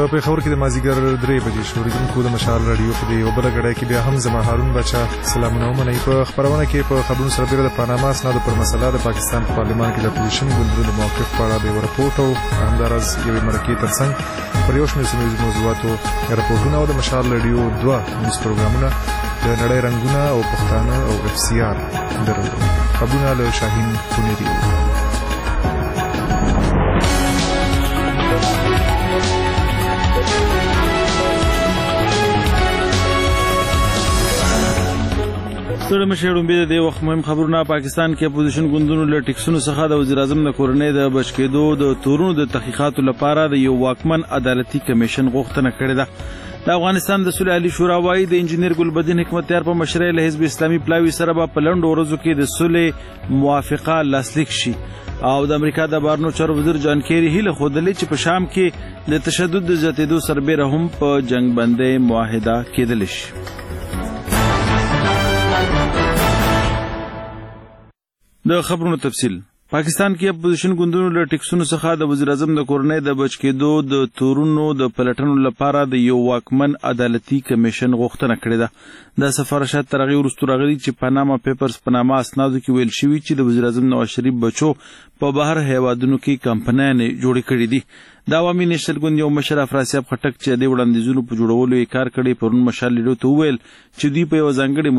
پېښور کې د مازدیګر 3 بجې شو. اوریدونکو د مشال رادیو په دې یوه بله ګړۍ کې بیا هم زما هارون بچا سلامونه ومنئ. په خپرونه کې په خبرونو سره بیره د پاناما اسنادو پر مسله د پاکستان په پارلمان کې د اپوزیشن ګوندونو د موقف په اړه د یوه رپورټ او همداراز یوې مرکې ترڅنګ پر یو شمېر سیمهییزو موضوعاتو رپورټونه او د مشال رادیو 2 نیوز پروګرامونه د نړۍ رنګونه او پښتانه او اف سی آر درلودل. خبرونه له شاهین کونیری. ستړي مشر لومبي د وخت مهم خبرونه. پاکستان کې اپوزیشن ګوندونو له ټیکسونو څخه د وزیر اعظم د کورنۍ د بچ کېدو د تورونو د تحقیقاتو لپاره د یو واکمن عدالتي کمیشن غوښتنه کړې ده. د افغانستان د صلح علي شورا وايي د انجینیر ګلبدین حکمتیار په مشرۍ له حزب اسلامي پلاوي سره به په لنډو ورځو کې د صلح موافقه لاسلیک شي او د امریکا د بهرنیو چارو وزیر جان کیری هیله ښودلې چې په شام کې د تشدد د زیاتېدو سربیره هم په جنګ بندۍ معاهده کېدلی شي. د خبرونو تفصیل. پاکستان کې اپوزیشن ګوندونو له ټیکسونو څخه د وزیر اعظم د کورنۍ د بچ کېدو د تورونو د پلټنو لپاره د یو واکمن عدالتي کمیشن غوښتنه کړې ده. دا سفارشات تر هغې وروسته راغلي چې پاناما پیپرز په نامه اسنادو کې ویل شوي چې د وزیر اعظم نواز شریف بچو په بهر هیوادونو کې کمپنیانې جوړې کړې دي. د عوامي نیشنل ګوند یو مشر افراسیاب خټک چې د وړاندیزونو په جوړولو یې کار کړی پرون مشال لیډو ته وویل چې دوی په یوه ځانګړې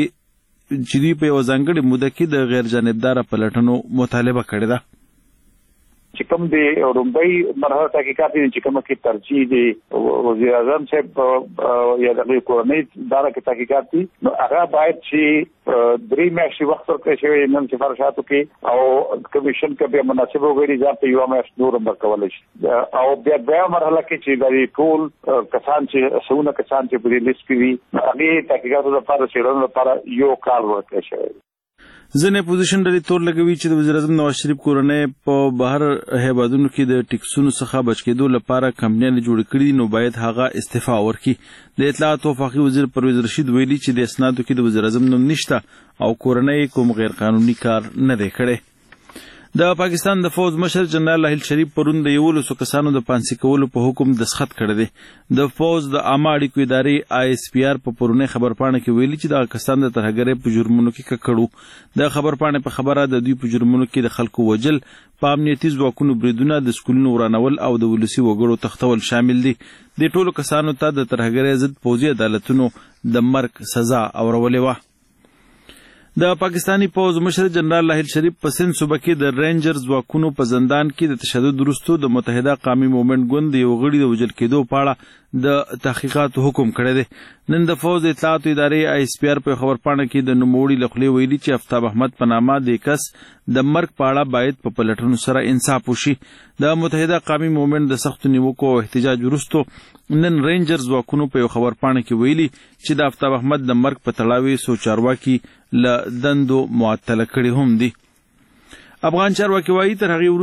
موده کې د غیر جانبداره پلټنو مطالبه کړې ده. چې کوم د رومبۍ مرحله تحقیقات دي چې کومه کې ترجیح دی وزیر اعظم صاحب یا د کورنۍ داره کې تحقیقات دي نو هغه باید چې 3 میاشتې وخت ورکړل شي نن سفارشاتو کې او کمیشن کې به مناسب وګړي ځان ته یو میاشت نور ورکول شي او بیا مرحله کې چې د ټول کسان چې سونه کسان چې په دې لیست کې وي هغه تحقیقاتو لپاره څېړنو لپاره یو کال ورکړل شي. ځینې اپوزیشن ډلې تور لګوي چې د وزیر اعظم نواز شریف کورنۍ په بهر هیوادونو کې د ټیکسونو څخه بچ کېدو لپاره کمپنیانې جوړې کړي دي نو باید هغه استعفا ورکړي. د اطلاعاتو وفاقي وزیر پرویز رشید ویلي چې د اسنادو کې د وزیر اعظم نوم نشته او کورنۍ کوم غیر قانوني کار نه دی کړی. د پاکستان د فوج مشر جنرال لاهیل شریف پرون د 11 کسانو د پانسي کولو په حکم دستخط کړی دی. د فوج د عامه اړیکو ادارې ISPR په پرونی خبرپاڼه کې ویلي چې د کسان د ترهګرۍ په جرمونو کې ککړو. د خبرپاڼې په خبره د دوی په جرمونو کې د خلکو وجل، په امنیتي ځواکونو بریدونه، د سکولونو ورانول او د ولسي وګړو تښتول شامل دي. د ټولو کسانو ته د ترهګرۍ ضد پوځي عدالتونو د مرګ سزا اورولې وه. د پاکستانی پوځ مشر جنرال لاهیل شریف په سند صوبه کې د رینجر ځواکونو په زندان کې د تشدد وروسته د متحده قومي مومنټ ګوند د یو غړي د وژل کېدو په اړه د تحقیقاتو حکم کړی دی. نن د فوج د اطلاعاتو ادارې ISPR په خبرپاڼه کې د نوموړي له خولې ویلي چې افتاب احمد په نامه د کس د مرګ په اړه باید په پلټنو سره انصاف وشي. د متحده قومي مومنټ د سختو نیوکو او احتجاج وروسته نن رینجر ځواکونو په یو خبرپاڼه کې ویلي چې د افتاب احمد د مرګ په تړاو یې څو چارواکي له دندو معطله کړي هم دي. افغان چارواکي وایي تر هغې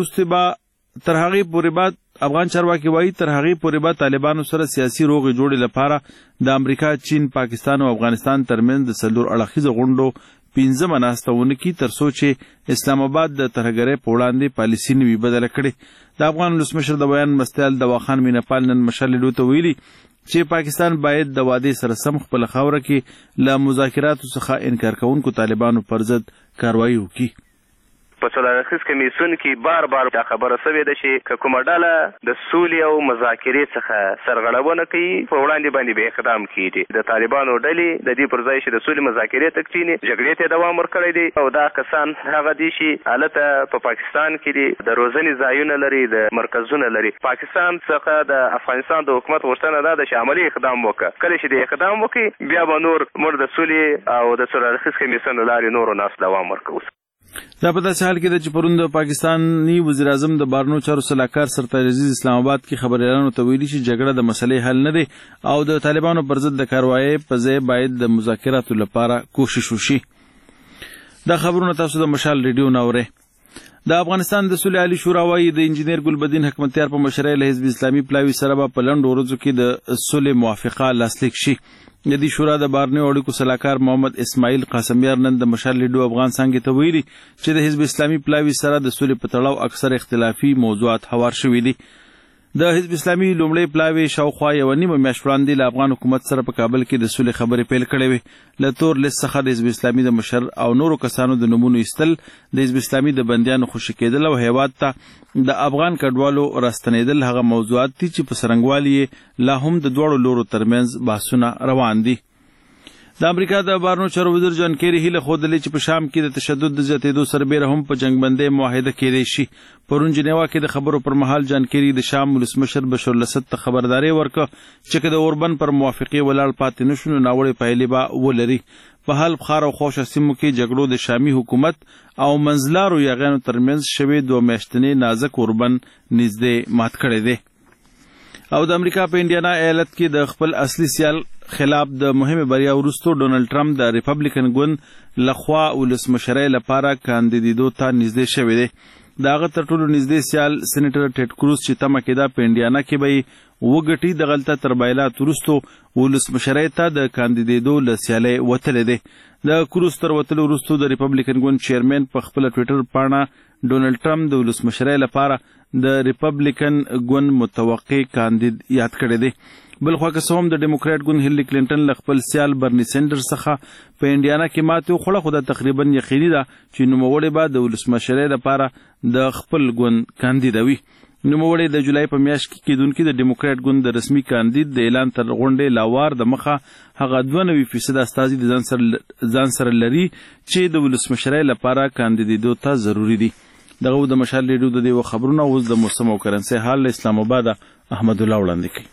پورې به طالبانو سره سیاسي روغې جوړې لپاره د امریکا، چین، پاکستان او افغانستان ترمنځ د 4 اړخیزو غونډو 15 ناسته ونه کړي تر څو چې اسلام آباد د ترهګرۍ په وړاندې پالیسي نه وي بدله کړې. د افغان ولسمشر د بیان مستیال دواخان مینهپال نن مشال لیډو ته ویلي چې پاکستان باید د وعدې سره سم خپله خاوره کې له مذاکراتو څخه انکار کوونکو طالبانو پر ضد کاروایي وکړي. په څلورخیز کمیسیون کې بار دا خبره شوې ده چې که کومه ډله د سولې او مذاکرې څخه سرغړونه کوي په وړاندې باندې به اقدام کیږي. د طالبانو ډلې د دې پر ځای چې د سولې مذاکرې ته کښیني جګړې ته دوام ورکړی دی او دا کسان هغه دي چې هلته په پاکستان کې دي د روزنې ځایونه لري، د مرکزونه لري. پاکستان څخه د افغانستان د حکومت غوښتنه دا ده چې عملي اقدام وکړه. کله چې د اقدام وکړي بیا به نور موږ د سولې او د څلورخیز کمیسیون له لارې نورو ناس دوام ورکوو. دا په داسې حال کې ده چې پرون د پاکستاني وزیر اعظم د بهرنیو چارو سلاکار سرتاج عزیز اسلام آباد کې خبریالانو ته ویلي چې جګړه د مسلې حل نه دی او د طالبانو پر ضد د کاروایۍ په ځای باید د مذاکراتو لپاره کوشش وشي. دا خبرونه تاسو د مشال ریډیو نه اورئ. د افغانستان د صلح علي شورا وايي د انجینیر ګلبدین حکمتیار په مشرۍ له حزب اسلامي پلاوي سره به په لنډو ورځو کې د صلح موافقه لاسلیک شي. د دې شورا د بهرنیو اړیکو سلاکار محمد اسماعیل قاسمیار نن د مشال لیډو افغان څانګې ته ویلي چې د حزب اسلامي پلاوي سره د صلح په تړاو اکثر اختلافي موضوعات هوار شوي دي. د حزب اسلامي لومړی پلاوی شاوخوا یو نیمه میاشت وړاندې له افغان حکومت سره په کابل کې د سولې خبرې پیل کړې وې. له تور لیست څخه د حزب اسلامي د مشر او نورو کسانو د نومونو ایستل، د حزب اسلامي د بندیانو خوشي کېدل او هیواد ته د افغان کډوالو راستنېدل هغه موضوعات دي چې په څرنګوالي لا هم د دواړو لورو ترمنځ بحثونه روان دي. د امریکا د بهرنیو چارو وزیر جان کیری هیله ښودلې چې په شام کې د تشدد د زیاتېدو سربیره هم په جنګبندۍ معاهده کېدی شي. پرون جنیوا کې د خبرو پر مهال جان کیری د شام ولسمشر بشار الاسد ته خبرداری ورکړه چې که د اوربن پر موافقې ولاړ پاتې نشو نو ناوړې پایلې به ولري. په حال بخار او خوشه سیمو کې جګړو د شامي حکومت او منځلارو یاغیانو ترمنځ شوې 2 میاشتنې نازک اوربن نږدې مات کړی دی. او د امریکا په انډیانا ایالت کې د خپل اصلي سیال خلاف د مهمه بریا وروسته ډونالد ټرمپ د ریپبلیکن ګوند لخوا ولسمشرۍ لپاره کاندیدېدو ته نږدې شوی دی. د هغه تر ټولو نږدې سیال سینیټر ټیډ کروز چې تمه کېده په انډیانا کې به وګټي د غلطه تر بایلات وروسته ولسمشرۍ ته د کاندیدېدو له سیالۍ وتلی دی. د کروز تر وتلو وروسته د ریپبلیکن ګوند چیرمن په خپله ټویټر پاڼه ډونالد ټرمپ د ولسمشرۍ لپاره د ریپبلیکن ګوند متوقع کاندید یاد کړی دی. بلخوا که څه هم د ډیموکراټ ګوند هیلری کلینټن له خپل سیال برني سینډرز څخه په انډیانا کې ماتې وخوړه، خو دا تقریبا یقیني ده چې نوموړی به د ولسمشرۍ لپاره د خپل ګوند کاندید وي. نوموړی د جولای په میاشت کې کېدونکي د ډیموکراټ ګوند د رسمي کاندید د اعلان تر غونډې لاوار د مخه هغه 92% استازي د ځان سره لري چې د ولسمشرۍ لپاره کاندیدېدو ته ضروري دي. دغه د مشال ریډیو د دې خبرونه اوس د موسم او کرنسۍ حال له اسلام آباد احمد الله وړاندې کوي.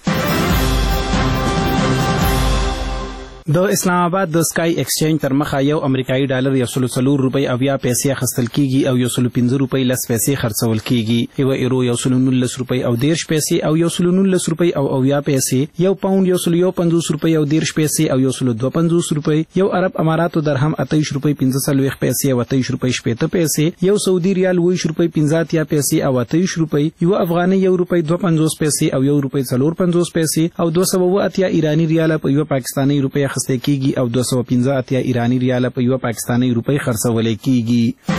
د اسلام آباد د سکای ایکسچینج تر مخه یو امریکایي ډالر 104 روپۍ او 20 پیسې اخیستل کیږي او 115 روپۍ 10 پیسې خرڅول کیږي. یو ایرو 119 روپۍ او 10 پیسې او 119 روپۍ او 20 پیسې، یو پاوند 150 روپۍ او 10 پیسې او 152 روپۍ، یو عرب اماراتو درهم 28 روپۍ 45 پیسې او 28 روپۍ 70 پیسې، یو سعودي ریال 20 روپۍ 50 پیسې او 28 روپۍ، یو افغاني 1 روپۍ 52 پیسې او 1 روپۍ 54 پیسې او 280 ایرانی ریال په یو پاکستانی روپۍ اخیستل کیږي او 215 ایرانی ریال په یو پاکستانی روپۍ خرڅول کیږي.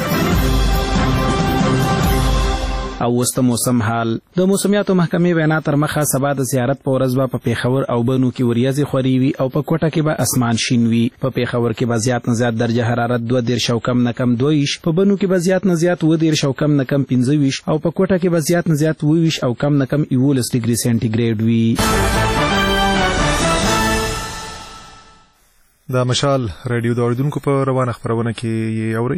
او وسط موسم حال. د موسمیاتو محکمې وینا تر مخه سبا د زیارت په ورځ به په پیښور او بنو کې وریځې خوري وي او په کوټه کې به اسمان شین وي. په پیښور کې به زیات نه زیات درجه حرارت 2 او کم نه کم 2، په بنو کې به زیات نه زیات 2 او کم نه کم 15 او په کوټه کې به زیات نه زیات 20 او کم نه کم 11 ډیګري سنټیګریډ وي. دا مشال ریډیو د اوریدونکو په روانه خبرونه کې یې اورئ.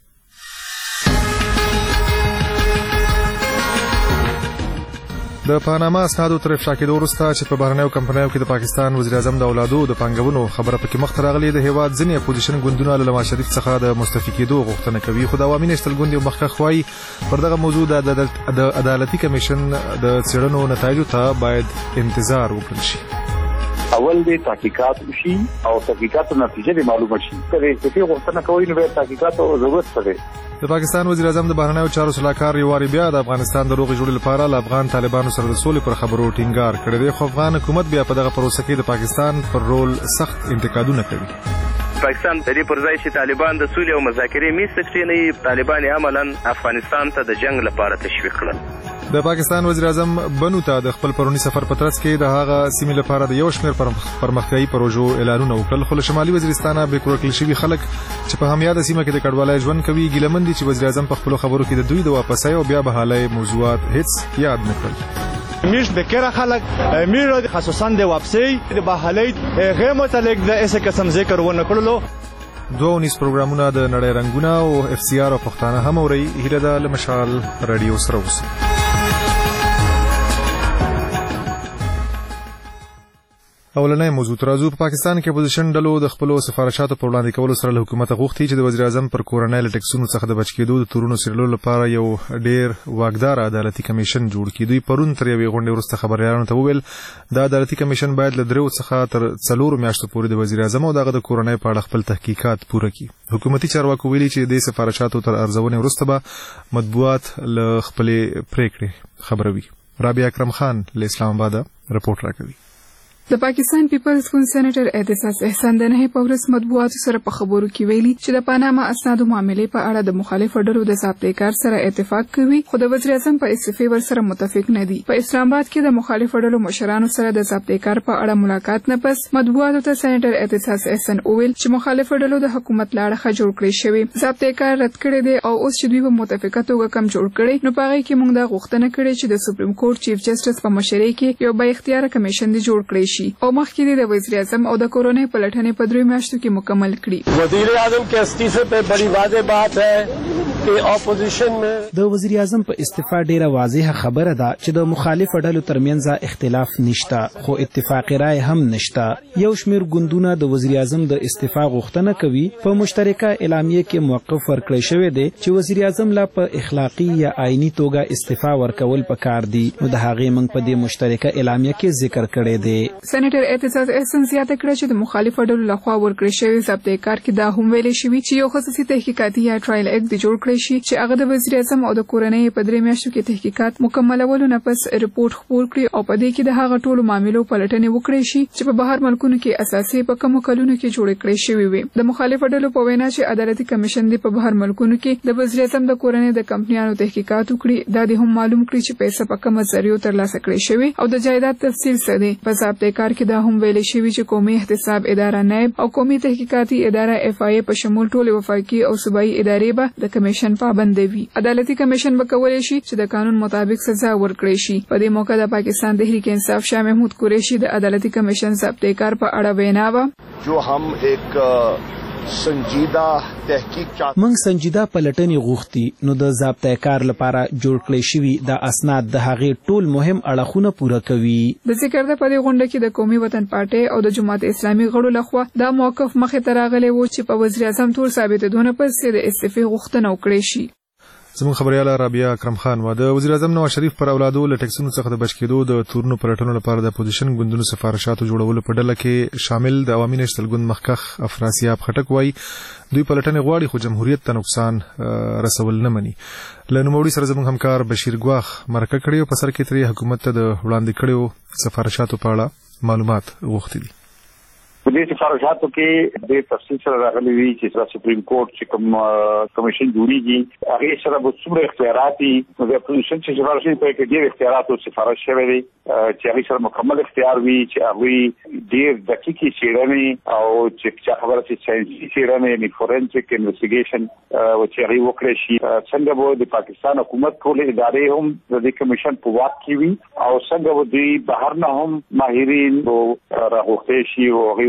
د پاناما اسنادو تر افشا کېدو وروسته چې په بهرنیو کمپنیو کې د پاکستان وزیر اعظم د اولادو د پانګونو خبره پکې مخ ته راغلې، د هیواد ځینې اپوزیشن ګوندونه له نواز شریف څخه د مستعفي کېدو غوښتنه کوي، خو د عوامي نېشنل ګوند یو مخکښ وایي پر دغه موضوع د عدالتي کمیشن د څېړنو نتایجو ته باید انتظار وکړل شي. اول دې تحقیقات وشي او تحقیقاتو نتیجه دې معلومه شي. کله چې غوښتنه کوي نو تحقیقاتو ضرورت پدې. د پاکستان وزیر اعظم د بهرنیو چارو صلاحکار یواري بیا د افغانستان د روغې جوړې لپاره له افغان طالبانو سره د سولې پر خبرو ټینګار کړی دی، خو افغان حکومت بیا په دغه پروسه کې د پاکستان پر رول سخت انتقادونه کوي. پاکستان د دې پر ځای چې طالبان د سولې او مذاکرې میز ته کښېنوي، طالبان عملاً افغانستان ته د جنگ لپاره تشویق کړل. د پاکستان وزیر اعظم بنو ته د خپل پرونی سفر په ترڅ کې د هغه سیمې لپاره د یو شمېر پرمختیایي پروژو اعلانونه وکړل، خو له شمالي وزیرستان به کړکل شوي خلک چې په همیاده سیمه کې د کډوالۍ ژوند کوي ګیلمن دي چې وزیر اعظم په خپلو خبرو کې د دوی د واپسۍ او بیا بحالۍ موضوعات هیڅ یاد نه کړل. میش بکره خلق میره خصوصا د واپسۍ د بحالۍ غیر متعلق د اسه قسم ذکر ونه کړلو. 2 پروګرامونه د نړۍ رنگونه او اف سی آر او پښتانه هم اوري. هیله ده له مشال رادیو سره اوسئ. اولنۍ موضوع ترازو. په پاکستان کې اپوزیشن ډلو د خپل سفارشاتو پر وړاندې کولو سره له حکومت غوښتي چې د وزیر اعظم پر کورنۍ له ټکسونو څخه د بچ کېدو د تورونو څیرلو لپاره یو ډیر واکدار عدالتي کمیشن جوړ کړي. دوی پرون تر یوې غونډې وروسته خبريالانو ته وویل دا عدالتي کمیشن باید له 3 څخه تر 4 میاشتو پورې د وزیر اعظم او دغه د کورنۍ په اړه خپل تحقیقات پوره کړي. حکومتي چارواکو ویلي چې د سفارشاتو تر ارزونې وروسته به مطبوعات له خپلې پریکړې خبروي. رابعه اکرم خان له اسلام آباد رپورټ راکوي. د پاکستان پیپلز ګوند سېنیټر اعتصاص احسان د نه په ورځ مطبوعاتو سره په خبرو کې ویلي چې د پاناما اسنادو معاملې په اړه د مخالفو ډلو د ضابطه‌کار سره اتفاق کوي خو د وزیر اعظم په استعفا ورسره متفق نه دي. په اسلام آباد کې د مخالفو ډلو مشرانو سره د ضابطه‌کار په اړه ملاقات نه پس مطبوعاتو ته سېنیټر اعتصاص احسان وویل چې مخالفو ډلو د حکومت لاړه جوړ کړی شوی ضابطه‌کار رد کړی دی او اوس چې دوی په متفقه توګه کم جوړ کړي نو په هغه کې موږ دا غوښتنه کړې چې د سپریم کورټ چیف جسټس په مشرۍ کې یو با اختیار کمیشن دی جوړ کړی شي او مخکې د وزیر اعظم او د کورونې پلټنې په 3 میاشتو کې مکمل کړي. وزیر اعظم کے استعفے پہ بڑی واضح بات ہے کہ اپوزیشن میں د وزیر اعظم په استعفا ډیره واضحه خبره ده چې د مخالف ډلو ترمنځ اختلاف نشته خو اتفاق رائے هم نشته. یو شمیر ګوندونه د وزیر اعظم د استعفا غوښتنه کوي. په مشترکه اعلامیه کې موقف ورکړی شوی دی چې وزیر اعظم لا په اخلاقی یا آئینی توګه استعفا ورکول پکار دي نو د هغې موږ په دې مشترکه اعلامیه کې ذکر کړی دی. سېنیټر اعتصاص احسان زیاته کړه چې د مخالفو ډلو لخوا ورکړل شوی ضابطه‌کار کې دا هم ویل شوی چې یو خصوصي تحقیقاتي یا ټرایل اکټ جوړ کړی شي چې هغه د وزیر اعظم او د کورنۍ په 3 میاشتو کې تحقیقات مکملولو نه پس ریپورت خپور کړي او په دې کې د هغه ټولو معاملو پلټنې وکړي شي چې په بهر ملکونو کې اساسي په کومو کلونو کې جوړ کړی شوی وي. د مخالفو ډلو په وینا چې عدالتي کمیشن دی په بهر ملکونو کې د وزیر اعظم د کورنۍ د کمپنیانو تحقیقات وکړي دا د هم معلوم کړي چې پیسې په کومه ذریعو ترلاسه کړی شوی او د جایداد تفصیل څه دی. په ضابطه‌کار کې دا هم ویل شوی چې قومي احتساب اداره نائب او قومي تحقیقاتي اداره FIA په شمول ټول وفاقي او صوبایي ادارې به د کمیشن پابند وي. عدالتي کمیشن به کولای شي چې د قانون مطابق سزا ورکړي شي. په دې موقع د پاکستان تحریک انصاف شاه محمود قریشي د عدالتي کمیشن ضابطه‌کار په اړه وینا وکړه جو هم ایک سنجیدہ تحقیق موږ سنجیدہ پلټنې غوښتي نو د ضابطه‌کار لپاره جوړ کړی شوی د اسناد د هغې ټول مهم اړخونه پوره کوي. د ذکر د پدې غونډه کې د قومي وطن پارټي او د جماعت اسلامي غړو لخوا دا موقف مخې ته راغلی و چې په وزیر اعظم تور ثابتېدونه پس د استعفا غوښتنه وکړي شي. زموږ خبرياله رابعه اکرم خان و د وزیر اعظم نواز شریف پر اولادو له ټکسونو څخه د بچ کېدو د تورنو پلټنو لپاره د اپوزیشن ګوندونو سفارشاتو جوړولو په ډله کې شامل د عوامي نېشنل ګوند مخکخ افراسیاب خټک وایي دوی پلټنې غواړي خو جمهوریت ته نقصان رسول نه مني. له نوموړي سره زموږ همکار بشیر ګواخ مرکه کړې او په سر کې ترې حکومت ته د وړاندې کړیو سفارشاتو په اړه معلومات غوښتي دي. په دې سفارشاتو کې د تفصیل سره راغلي وي چې سپریم کورټ چې کوم کمیشن جوړیږي هغه سره به څومره اختیارات دي د اپوزیشن چې سفارشي په کې ډېر اختیارات او سفارش شوی دي چې هغه سره مکمل اختیار وي چې هغه ډېر دقیقې څېړنې او چې خبره چې ساينسي څېړنې نه فورنسیک انویسټیګیشن او چې هغه وکړي شي څنګه به د پاکستان حکومت ټول ادارې هم د دې کمیشن په واک کې وي او څنګه به دوی بهر نه هم ماهرین راغوښتي شي او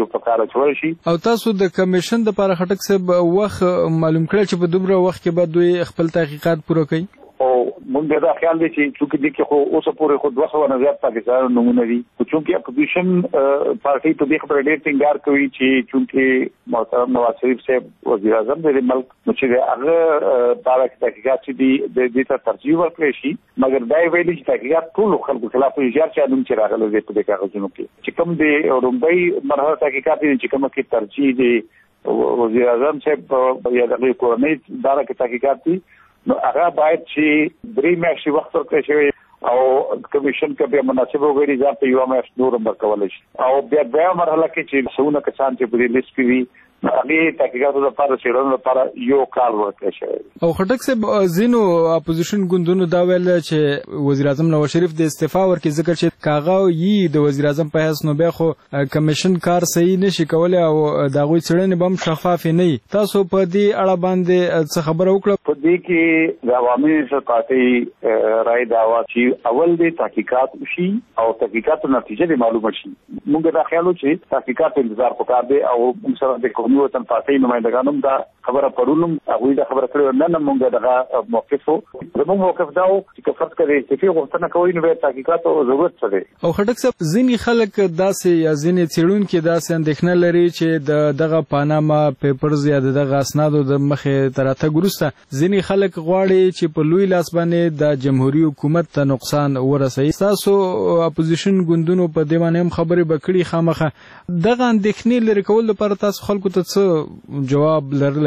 او تاسو د کمیشن د لپاره خټک صاحب وخت معلوم کړل چې په دومره وخت کې بعد دوی خپل تحقیقات پوره کوي او مونږ دا خیال دی چې چې د کې خو اوسه پورې خو 200 نه زیات پاکستان نمونه دي چې اپوزیشن پارټي په دې خبره ډېر ټینګار کوي چې محترم نواز شریف صاحب وزیر اعظم د ملک چې هغه بارک تحقیقات دي د دې ته ترجیح ورکړي شي مګر دا ویلي چې تحقیقات ټول خلکو خلاف ایجاد چانم چې راغله د دې کاغذونو کې چې کوم د رومبای مرحله تحقیقات دي چې کوم کې ترجیح دي وزیر اعظم صاحب یا د کورنۍ بارک تحقیقات دي نو هغه باید چې 3 میاشتې وخت ورکړي شي او کمیشن کې به مناسب وګړي ځان په یو میاشت نور ورکول شي او بیا مرحله کې چې څونه کسان چې په دې لیست کې وي هغه تحقیقاتو لپاره څېړنو لپاره یو کال ورکړی شوی. او خټک صاحب ځینو اپوزیشن ګوندونو دا ویل چې وزیر اعظم نواز شریف د استعفا ورکړي ځکه چې کاغه یي د وزیر اعظم په حیث نو بیا خو کمیشن کار صحیح نشي کولای او دا غوي څېړنې به هم شفاف نه وي. تاسو په دې اړه باندې څه خبره وکړه؟ په دې کې د عوامي نېشنل پارټي رائے داوا چې اول د تحقیقات وشي او تحقیقاتو نتیجه معلومه شي. موږ دا خیال چې تحقیقات انتظار وکړ دي او موږ سره د قومي وطن پارټي نمائندګانو دا خبره پرونم هغه دا خبره کړو نه موږ دغه موقفو زموږ موقف دا چې فرض کړي چې غوښتنه کوي نو به تحقیقات او ضرورت څه دي. او خټک صاحب ځینی خلک داسې یا ځینی څېړونکو داسې اندېښنه لري چې دغه پاناما پیپرز یا دغه اسنادو د مخې تراته ګروسته ځینی خلک غواړي چې په لوی لاس باندې د جمهوریت حکومت ته نقصان ورسوي. تاسو اپوزیشن ګوندونو په دې باندې هم خبرې وکړي خامخه دغه اندېښنې لري کول لپاره تاسو خلکو ته څه جواب لرل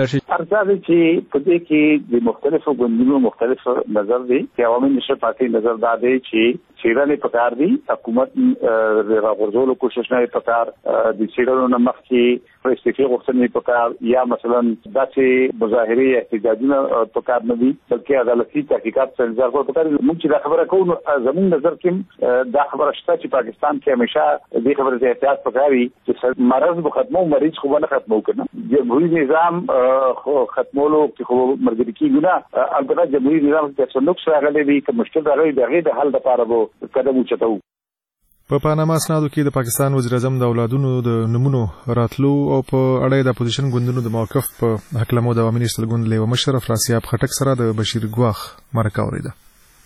راشي؟ ارزاده چې په دې کې د مختلفو ګوندونو مختلف نظر دی چې عوامي نشر پارټي نظر دا دی چې چیرې په کار دی حکومت راغورځولو کوشش نه پکار د چیرې نه مخکې استعفا غوښتنې پکار یا مثلا داسې مظاهره احتجاجونه پکار نه دي بلکې عدالتي تحقیقات څنګه کول پکار موږ چې دا خبره کوو زموږ نظر کې دا خبره شته چې پاکستان کې همیشه دې خبره ته احتیاط پکاري چې مرض به ختمو مریض خو نه ختمو کنه جمهوریت نظام ختمولو کې خو مرګ کیږي نه البته جمهوریت نظام ته څه نقص راغلی دی که مشکل راغلی دی د حل لپاره به قدم اوچتو. په پاناما اسنادو کې د پاکستان وزیر اعظم د اولادونو د نمونو راتلو او په اړه د اپوزیشن ګوندونو د موقف په حکلمو د عوامي نشتل ګوند له مشر افراسیاب خټک سره د بشیر ګواخ مرکه اوریده.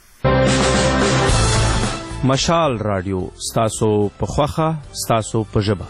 مشال رادیو ستاسو په خوخه ستاسو په ژبه.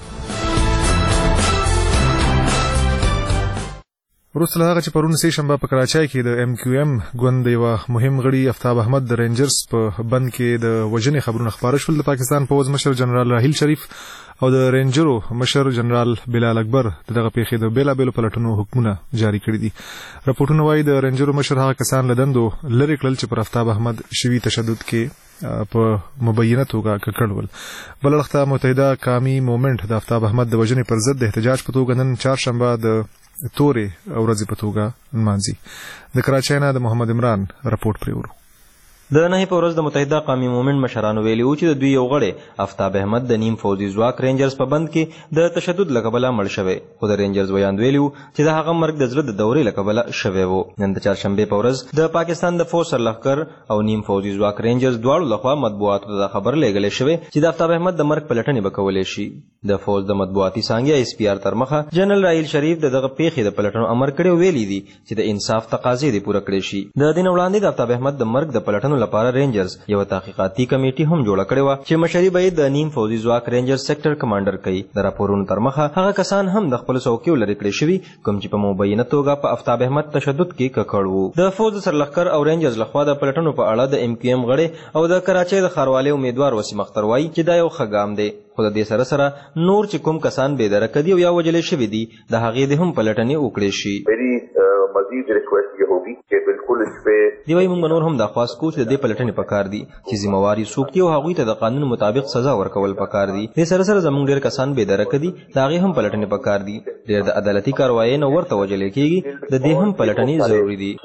وروسته هغه چې پرون سه شنبه په کراچۍ کې د MQM ګوند یو مهم غړي افتاب احمد د رینجرز په بند کې د وژنې خبرونه خبره شول، د پاکستان پوز مشر جنرال راحیل شریف او د رینجرو مشر جنرال بلال اکبر دغه پیښې د بیلابېلو پلټنو حکمونه جاری کړي دي. راپورټونه وايي د رینجرو مشر هغه کسان لدندو لری کړل چې پر افتاب احمد شوی تشدد کې په مبینه توګه کړول. بل وخت متحده قومي موومېنټ د افتاب احمد د وژنې پر ضد د احتجاج په توګه نن چهارشنبه د تورې ورځې په توګه نمانځي. د کراچۍ نه د محمد عمران راپورټ پریورو. د نهي په ورځ د متحده قومي موومېنټ مشرانو ویلي و چې د دوی یو غړی افتاب احمد د نیم فوجي ځواک رینجرز په بند کې د تشدد له کبله مړ شوی، خو د رینجرز ویاند ویلي و چې د هغه مرګ د زړه د دورې له کبله شوی و. نن د چهارشنبې په ورځ د پاکستان د فوج سرلښکر او نیم فوجي ځواک رینجرز دواړو لخوا مطبوعاتو ته دا خبر لیږلی شوی چې د افتاب احمد د مرګ پلټنې به کولی شي. د فوج د مطبوعاتي څانګې SPR تر مخه جنرال راحیل شریف دغه پیښې د پلټنو امر کړی او ویلي دي چې د انصاف تقاضې دې پوره کړې شي. د دې نه وړاندې د افتاب احمد د مرګ د پلټنو لپاره رینجرز یو تحقیقاتي کمیټي هم جوړه کړې وه چې مشري به د نیم فوجي ځواک رینجر سیکټر کمانډر کوي. د راپورونو تر مخه هغه کسان هم د خپلو څوکیو لرې کړې شوي کوم چې په مبینه توګه په افتاب احمد تشدد کې ککړ وو. د فوج سرلښکر او رینجرز لخوا د پلټنو په اړه د MQM غړي او د کراچۍ د ښاروالۍ امیدوار وسیم اختر وایي چې دا یو ښه ګام دی، خو د دې سره سره نور چې کوم کسان بې درکه دي او یا وژلې شوي دي د هغې د هم پلټنې وکړې شي. مزید ریکویسٹ یہ ہوگی کہ بالکل اس پہ دی وایي موږ نور هم دا خواست کوو چې د دې پلټنې پکار دي چې ذمہواري څوک دي او هغوی ته د قانون مطابق سزا ورکول پکار دي. دې سره سره زموږ ډېر کسان بې درکه دي د هغې هم پلټنې پکار دي. ډېر د عدالتي کاروایۍ نه ورته وژلې کېږي د دې هم پلټنې ضروري دي.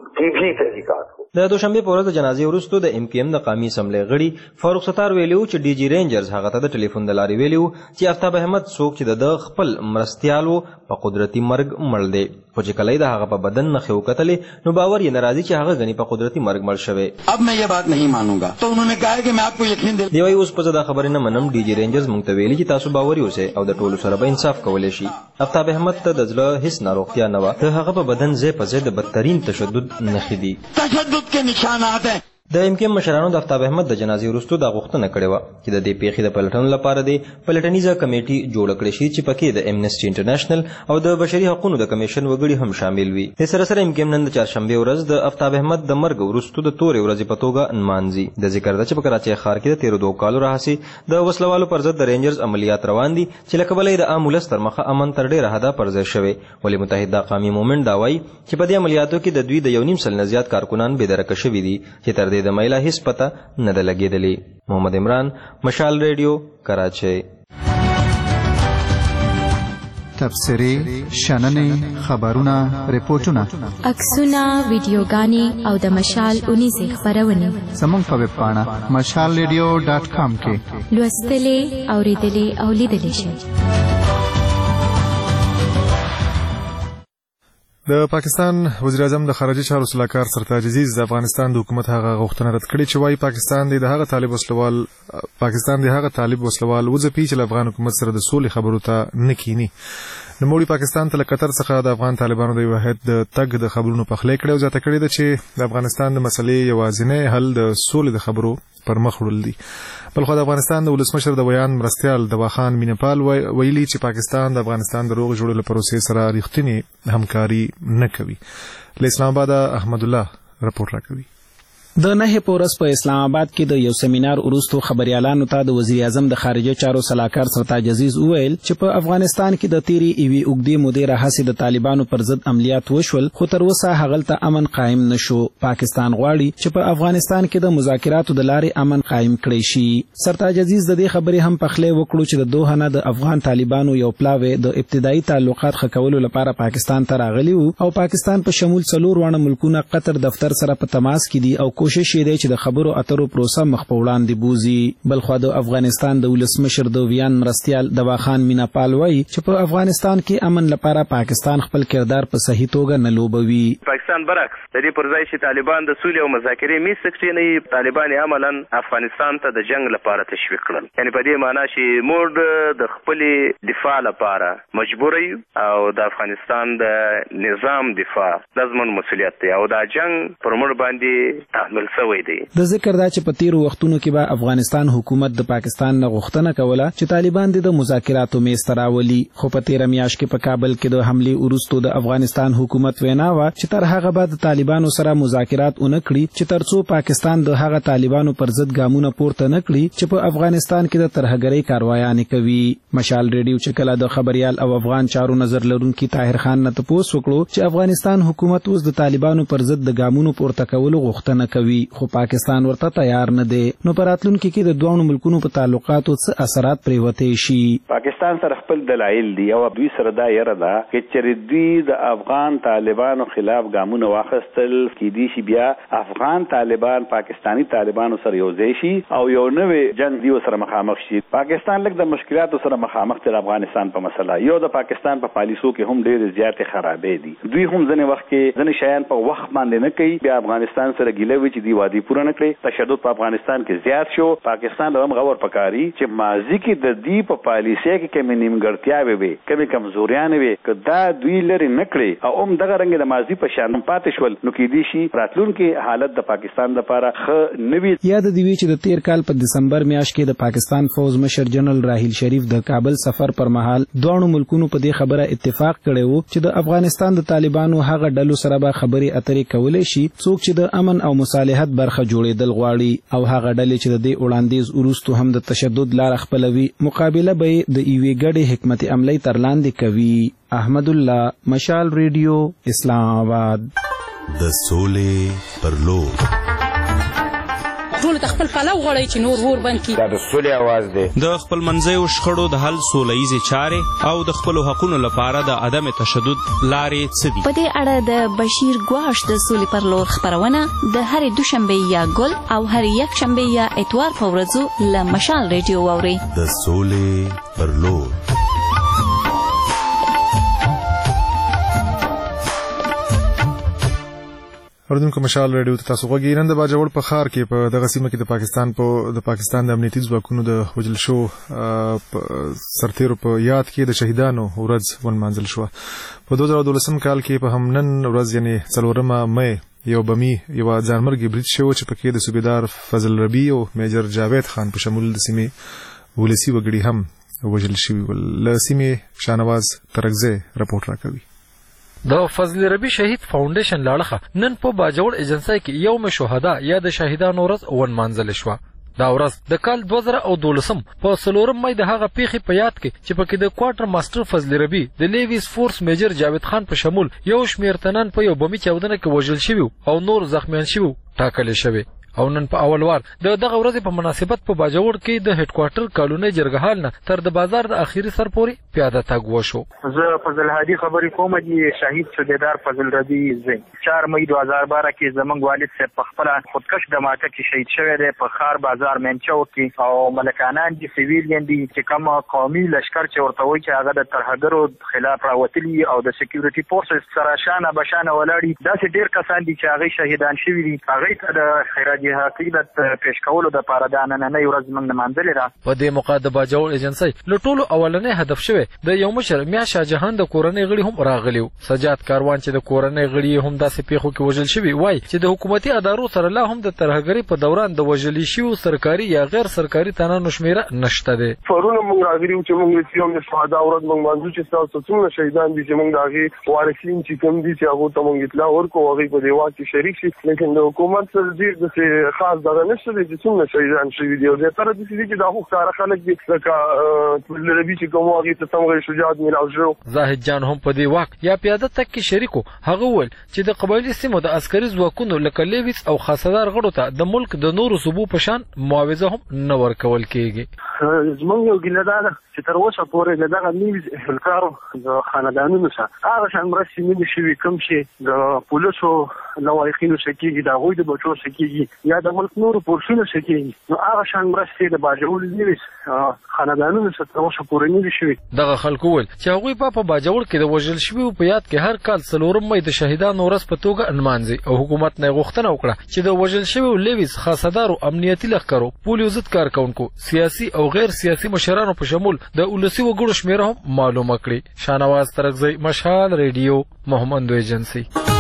د دوشنبه په ورځ د جنازې وروسته د MQM د قومي اسمبلی غړي فاروق ستار ویلي و چې DG رینجرز هغه ته د ټلیفون د لارې ویلي و چې افتاب احمد څوک چې د خپل مرستیال و په قدرتي مرګ مړ دی، خو چې کله د هغه په بدن نښې وکتلې نو باور یې نه راځي چې هغه ګنې په قدرتي مرګ مړ شوی. اب میں یہ بات نہیں مانوں گا تو انہوں نے کہا کہ میں آپ کو یقین دے. دی وایي اوس په زه دا خبرې نه منم. DG رینجرز موږ ته ویلي چې تاسو باوري اوسئ او د ټولو سره به انصاف کولی شي. افتاب احمد ته د زړه هیڅ ناروغتیا نه وه، د هغه په بدن ځای په ځای د بدترین تشدد نښې دي. تشدد کے نشانات ہیں. د MQM مشرانو د افتاب احمد د جنازې وروسته دا غوښتنه کړې وه چې د دې پیښې د پلټنو لپاره د پلټنیزه کمیټي جوړه کړې شي چې پکې د امنسټي انټرنیشنل او د بشري حقوقو د کمیشن وګړي هم شامل وي. د سره سره MQM نن د چهارشنبې ورځ د افتاب احمد د مرګ وروسته د تورې ورځې په توګه نمانځي. د ذکر ده چې په کراچۍ ښار کې د تېرو 2 کالو راهیسې د وسلوالو پر ضد د رینجرز عملیات روان دي چې له کبله یې د عام ولس تر مخه امن تر ډېره حده پر ځای شوی. ولې متحده قومي موومېنټ دا وایي چې په دې عملیاتو کې د دوی د 1.5 سل نه زیات کارکنان بې درکه شوي دي چې تر دې دمه هیڅ پته نه ده لګېدلې. محمد عمران، مشال ریډیو، کراچۍ. تبصرې، شننې، خبرونه، ریپورټونه، عکسونه، ویډیوګانې او د مشال اونیزې خپرونې زموږ په ویب پاڼه mashalradio.com کې لوستلې، اورېدلې او لیدلې شئ. د پاکستان وزیر اعظم د خارجي چارو سلاکار سرتاج عزیز د افغانستان د حکومت هغه غوښتنه رد کړې چې وايي پاکستان د هغه طالب وسلوال وځپي چې له افغان حکومت سره د سولې خبرو ته نه کینی. نوموړي پاکستان ته له قطر څخه د افغان طالبانو د یو هیئت د تګ د خبرونو پخلی کړی او زیاته کړې ده چې د افغانستان د مسلې یوازینی حل د سولې د خبرو پر مخ وړل دي. بلخو د افغانستان د ولسمشر د ویان مرستیال دواخان مینپال ویلي چې پاکستان د افغانستان د روغ جوړولو پروسې سره رښتینې همکاري نه کوي. له اسلام آباد احمد الله راپور راکوي. د نه پورس په اسلام آباد کې د یو سیمینار وروسته خبريالانو ته د وزیر اعظم د خارجه چارو صلاحکار سرتاج عزیز وویل چې په افغانستان کې د تیری ایوي اوګدي مودې راهسي د طالبانو پر ضد عملیات وشول خو تر اوسه هغلته امن قائم نشو. پاکستان غواړي چې په افغانستان کې د مذاکراتو د لارې امن قائم کړي شي. سرتاج عزیز د دې خبرې هم پخله وکړو چې د دوه نه د افغان طالبانو یو پلاوی د ابتدایي تعلقات خکولو لپاره پاکستان ته راغلی او پاکستان په شمول 4 وړاندې ملکونه قطر دفتر سره په تماس کې دي او کوشش یې دی چې د خبرو اترو پروسه مخ په وړاندې بوزي. بلخو د افغانستان د ولسمشر د ویان مرستيال دواخان میناپال وایي چې په افغانستان کې امن لپاره پاکستان خپل کردار په صحیح توګه نه لوبوي. پاکستان برعکس د دې پر ځای چې طالبان د سولې او مذاکرې میسکټي نه طالبان عملاً افغانستان ته د جنگ لپاره تشویق کړل. یعنی په دې معنی چې موږ د خپل دفاع لپاره مجبور یو او د افغانستان د نظام دفاع لازمن مسؤلیت دی او دا جنگ پر موږ باندې تحمل شوی دی. د ذکر دا چې په تیرو وختونو کې به افغانستان حکومت د پاکستان نه غوښتنه کوله چې طالبان د مذاکراتو میز ته راولي خو په تیر میاشت کې په کابل کې د حمله وروسته د افغانستان حکومت وینا و چې تر هغه بعد طالبانو سره مذاکرات اونکړي چې ترڅو پاکستان د هغه طالبانو پر ضد ګامونه پورته نکړي چې په افغانستان کې د ترهګرۍ کاروایانې کوي. مشال ریډیو چې کله د خبريال او افغان چارو نظر لرونکي طاهر خان نه تاسو وکړو چې افغانستان حکومت اوس د طالبانو پر ضد د ګامونو پورته کولو غوښتنه کوي خو پاکستان ورته تیار نه دی. نو پراتلونکو کې د دوه ملکونو په تعلقاتو څه اثرات پریوتې شي. پاکستان سره خپل دلایل دی او دوی سره دا یره ده چې چېرې دوی د افغان طالبانو خلاف ګامونه واخیستل کې دي چې بیا افغان طالبان پاکستانی طالبانو سره یو ځای شي او یو نوې جنگ دی سره مخامخ شي. پاکستان لکه د مشکلاتو سره مخامخ تر افغانستان په مسله یو د پاکستان په پالیسو کې هم ډېر زیاتې خرابې دي. دوی هم ځنې وخت کې ځنې شیان په وخت باندې نه کوي بیا افغانستان سره ګیله وي چې دی وادي پوره نه کړي. تشدد په افغانستان کې زیات شو. پاکستان هم غور پکاري چې ماضي کې د دې په پالیسي کې کومې نیمګړتیاوې وي کومې کمزوریانې وي کدا دوی لري نه کړي او هم دغه رنګ د ماضي په شان پاتې شول نو کې دي شي راتلونکي حالت د پاکستان لپاره ښه نه وي. یاد دی چې د تیر کال په دسمبر میاشت کې د پاکستان فوز مشر جنرال راحیل شریف د کابل سفر پر مهال دوه ملکونو په دې خبره اتفاق کړی وو چې د افغانستان د طالبانو هغه ډلو سره به خبرې اترې کولای شي څوک چې د امن او مصالحت برخه جوړېدل غواړي او هغه ډلې چې د دې وړاندیز وروسته هم د تشدد لار خپلوي مقابله به د ایوي ګډې حکمت عملی تر لاندې کوي. احمد الله مشال ریډیو اسلام آباد. د سولې پر لور ټول خپل پلو غړی چې نور ور بند کی دا د سولې आवाज دی. د خپل منځیو شخړو د حل سولهیزې چارې او د خپل حقوقو لپاره د عدم تشدد لارې څه دي. په دې اړه د بشیر ګواش د سولې پر لور خبرونه د هرې دوشنبه یا ګل او هرې یک شنبه یا اتوار په ورځو له مشال ریډیو واوري. د سولې پر لور. اردوونکو مشال ریډیو ته تاسو غوږی. نن د باجوړ په ښار کې په دغه سیمه کې د پاکستان د امنیتي ځواکونو د وژل شو سرتیرو په یاد کې د شهیدانو ورځ ونمانځل شوه. په 2012 کال کې په همنن ورځ یعنی 4 مې یو بمی یو ځانمرګي برید شو چې پکې د صوبیدار فضل ربی او میجر جاوید خان په شمول د سیمې ولسی وګړي هم وژل شوي. له سیمې شانواز ترکزی رپورټ راکوي. د فضل ربی شهید فاونډیشن لاړه نن په باجوړ ایجنسی کې یوم شهدا یا د شهیدانو ورځ ونمانځل شوه. دا ورځ د کال 2012 په 4 مې د هغه پیښې په یاد کې چې پکې د کوارټر ماستر فضل ربی د لیویس فورس میجر جاوید خان په شمول یو شمیر تنان په یو بمی چاودنه کې وژل شوی او نور زخمیان شوی ټاکل شوی. او نن په اول وار دغه ورځ په مناسبت په باجوړ کې د هډ کوارټر کالونی جرګهال نه تر د بازار د اخیری سر پورې پیاده تګ وشو. زه فضل هادي خبرې کوم چې شهید صوبیدار فضل ربی زین 4 مې 2012 کې زمنګ والد صاحب په خپل خودکش دماکه کې شهید شوی دی په خار بازار منچو کې او ملکانان دي سیویلین دي چې کوم قومي لشکر چې ورته وایي چې هغه د ترهګرو خلاف راوتلي او د سکیورټي فورسز سره شانه بشانه ولاړي داسې ډیر کسان دي چې هغه شهیدان شوي دي. هغه ته د خیرات وجه حقیقت پیش کولو د پاره د نننۍ ورځ موږ نمانځلې ده. په دې موقع د باجوړ ایجنسۍ له ټولو اولنۍ هدف شوی د یو مشر میا شاه جهان د کورنۍ غړي هم راغلي. سجاد کاروان چې د کورنۍ غړي هم داسې پیښو کې وژل شوي وای چې د حکومتي ادارو سره لا هم د ترهګرۍ په دوران د وژل شویو سرکاري یا غیر سرکاري تنانو شمیره نشته ده. فرونه موږ راغلي چې موږ یو د شهدا ورځ موږ منځو چې تاسو څنګه شهیدان دي چې موږ داغي وارثین چې کوم دي چې هغه ته موږ اطلاع ورکو هغه په دیوا کې شریک شي. لیکن د حکومت سره ډیر د خاص دغه نشته چې څنګه شهیدان شوي دي او د تر دې چې دا خو کار خلک دي لکه لربي چې کوم هغه ته څنګه شجاعت ملاو شو. زاهد جان هم په دې واک یا پیاده تک کې شریکو. هغه ول چې د قبایلی سیمو د عسکري ځواکونو لکه لیویس او خاصدار غړو ته د ملک د نورو صوبو په شان معاوضه هم نه ورکول کیږي. زمونږ یو ګیله ده چې تر اوسه پورې دغه نیوز اهلکارو د خاندانونو سره هغه شان مرستې نه دي شوي کوم چې د پولیسو لوایقینو سکیږي د هغوی د بچو سکیږي یا د ملک نورو پورسونو سکیږي. نو هغه شان مرستې د باجوړ نیوز خاندانونو سره تر اوسه پورې نه دي شوي. دغه خلکو ول چې هغوی په باجوړ کې د وژل شویو په یاد کې هر کال 4 مې د شهیدانو ورځ په توګه نمانځي او حکومت نه غوښتنه وکړه چې د وژل شویو لیویس خاصدارو امنیتي لښکرو پولیو ضد کارکونکو سیاسي او غیر سیاسي مشرانو په شمول د ولسی وګړو شمیره هم معلومه کړي. شانواز ترکزی، مشال ریډیو، محمد ایجنسی.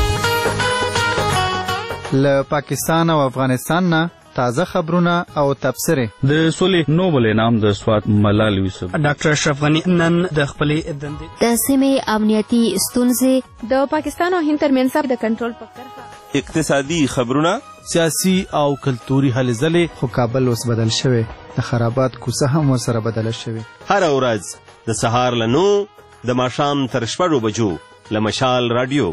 له پاکستان او افغانستان نه تازه خبرونه او تبصره. د سولې نوبل انعام د سوات ملال یوسف. ډاکټر اشرف غنی نن د خپلې دندې د سیمې امنیتي ستونزې د پاکستان او هند ترمنځ د کنټرول په کرښه اقتصادي خبرونه، سیاسي او کلتوري هلې ځلې. خو کابل اوس بدل شوی، د خرابات کوڅه هم ورسره بدله شوې. هر ورځ د سهار له 9 د ماښام تر 6 بجو له مشال رادیو.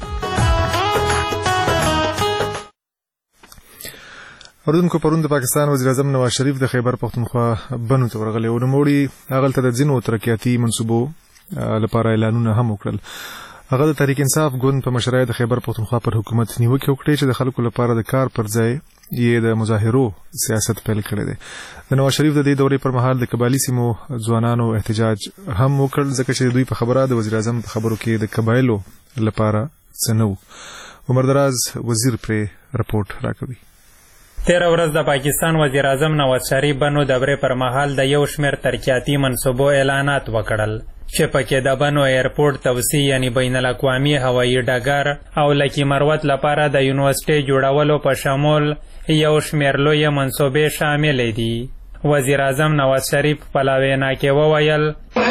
اردوونکو پرون د پاکستان وزیر اعظم نواز شریف د خیبر پختونخوا بنو ته ورغلی او نوموړي هغه ته د ځینو ترقیاتي منصوبو لپاره اعلانونه هم وکړل. هغه د تحریک انصاف ګوند په مشرۍ د خیبر پختونخوا پر حکومت نیوکې وکړې چې د خلکو لپاره د کار پر ځای یې د مظاهرو سیاست پیل کړی دی. د نواز شریف د دې دورې پر مهال د قبایلي سیمو ځوانانو احتجاج هم وکړ ځکه چې دوی په خبره د وزیر اعظم په خبرو کې د قبایلو لپاره څه نه و. عمر دراز وزیر پرې رپورټ راکوي. 13 ورځ د پاکستان وزیر اعظم نواز شریف بنو دورې پر مهال د یو شمېر ترقیاتي منصوبو اعلانات وکړل چې پکې د بنو ایرپورټ توسعه یعنی بین الاقوامي هوایي ډګر او لکی مروت لپاره د یونیورسيټي جوړولو په شمول یو شمېر لوی منصوبې شامل دي. وزیر اعظم نواز شریف په لاوینا کې وویل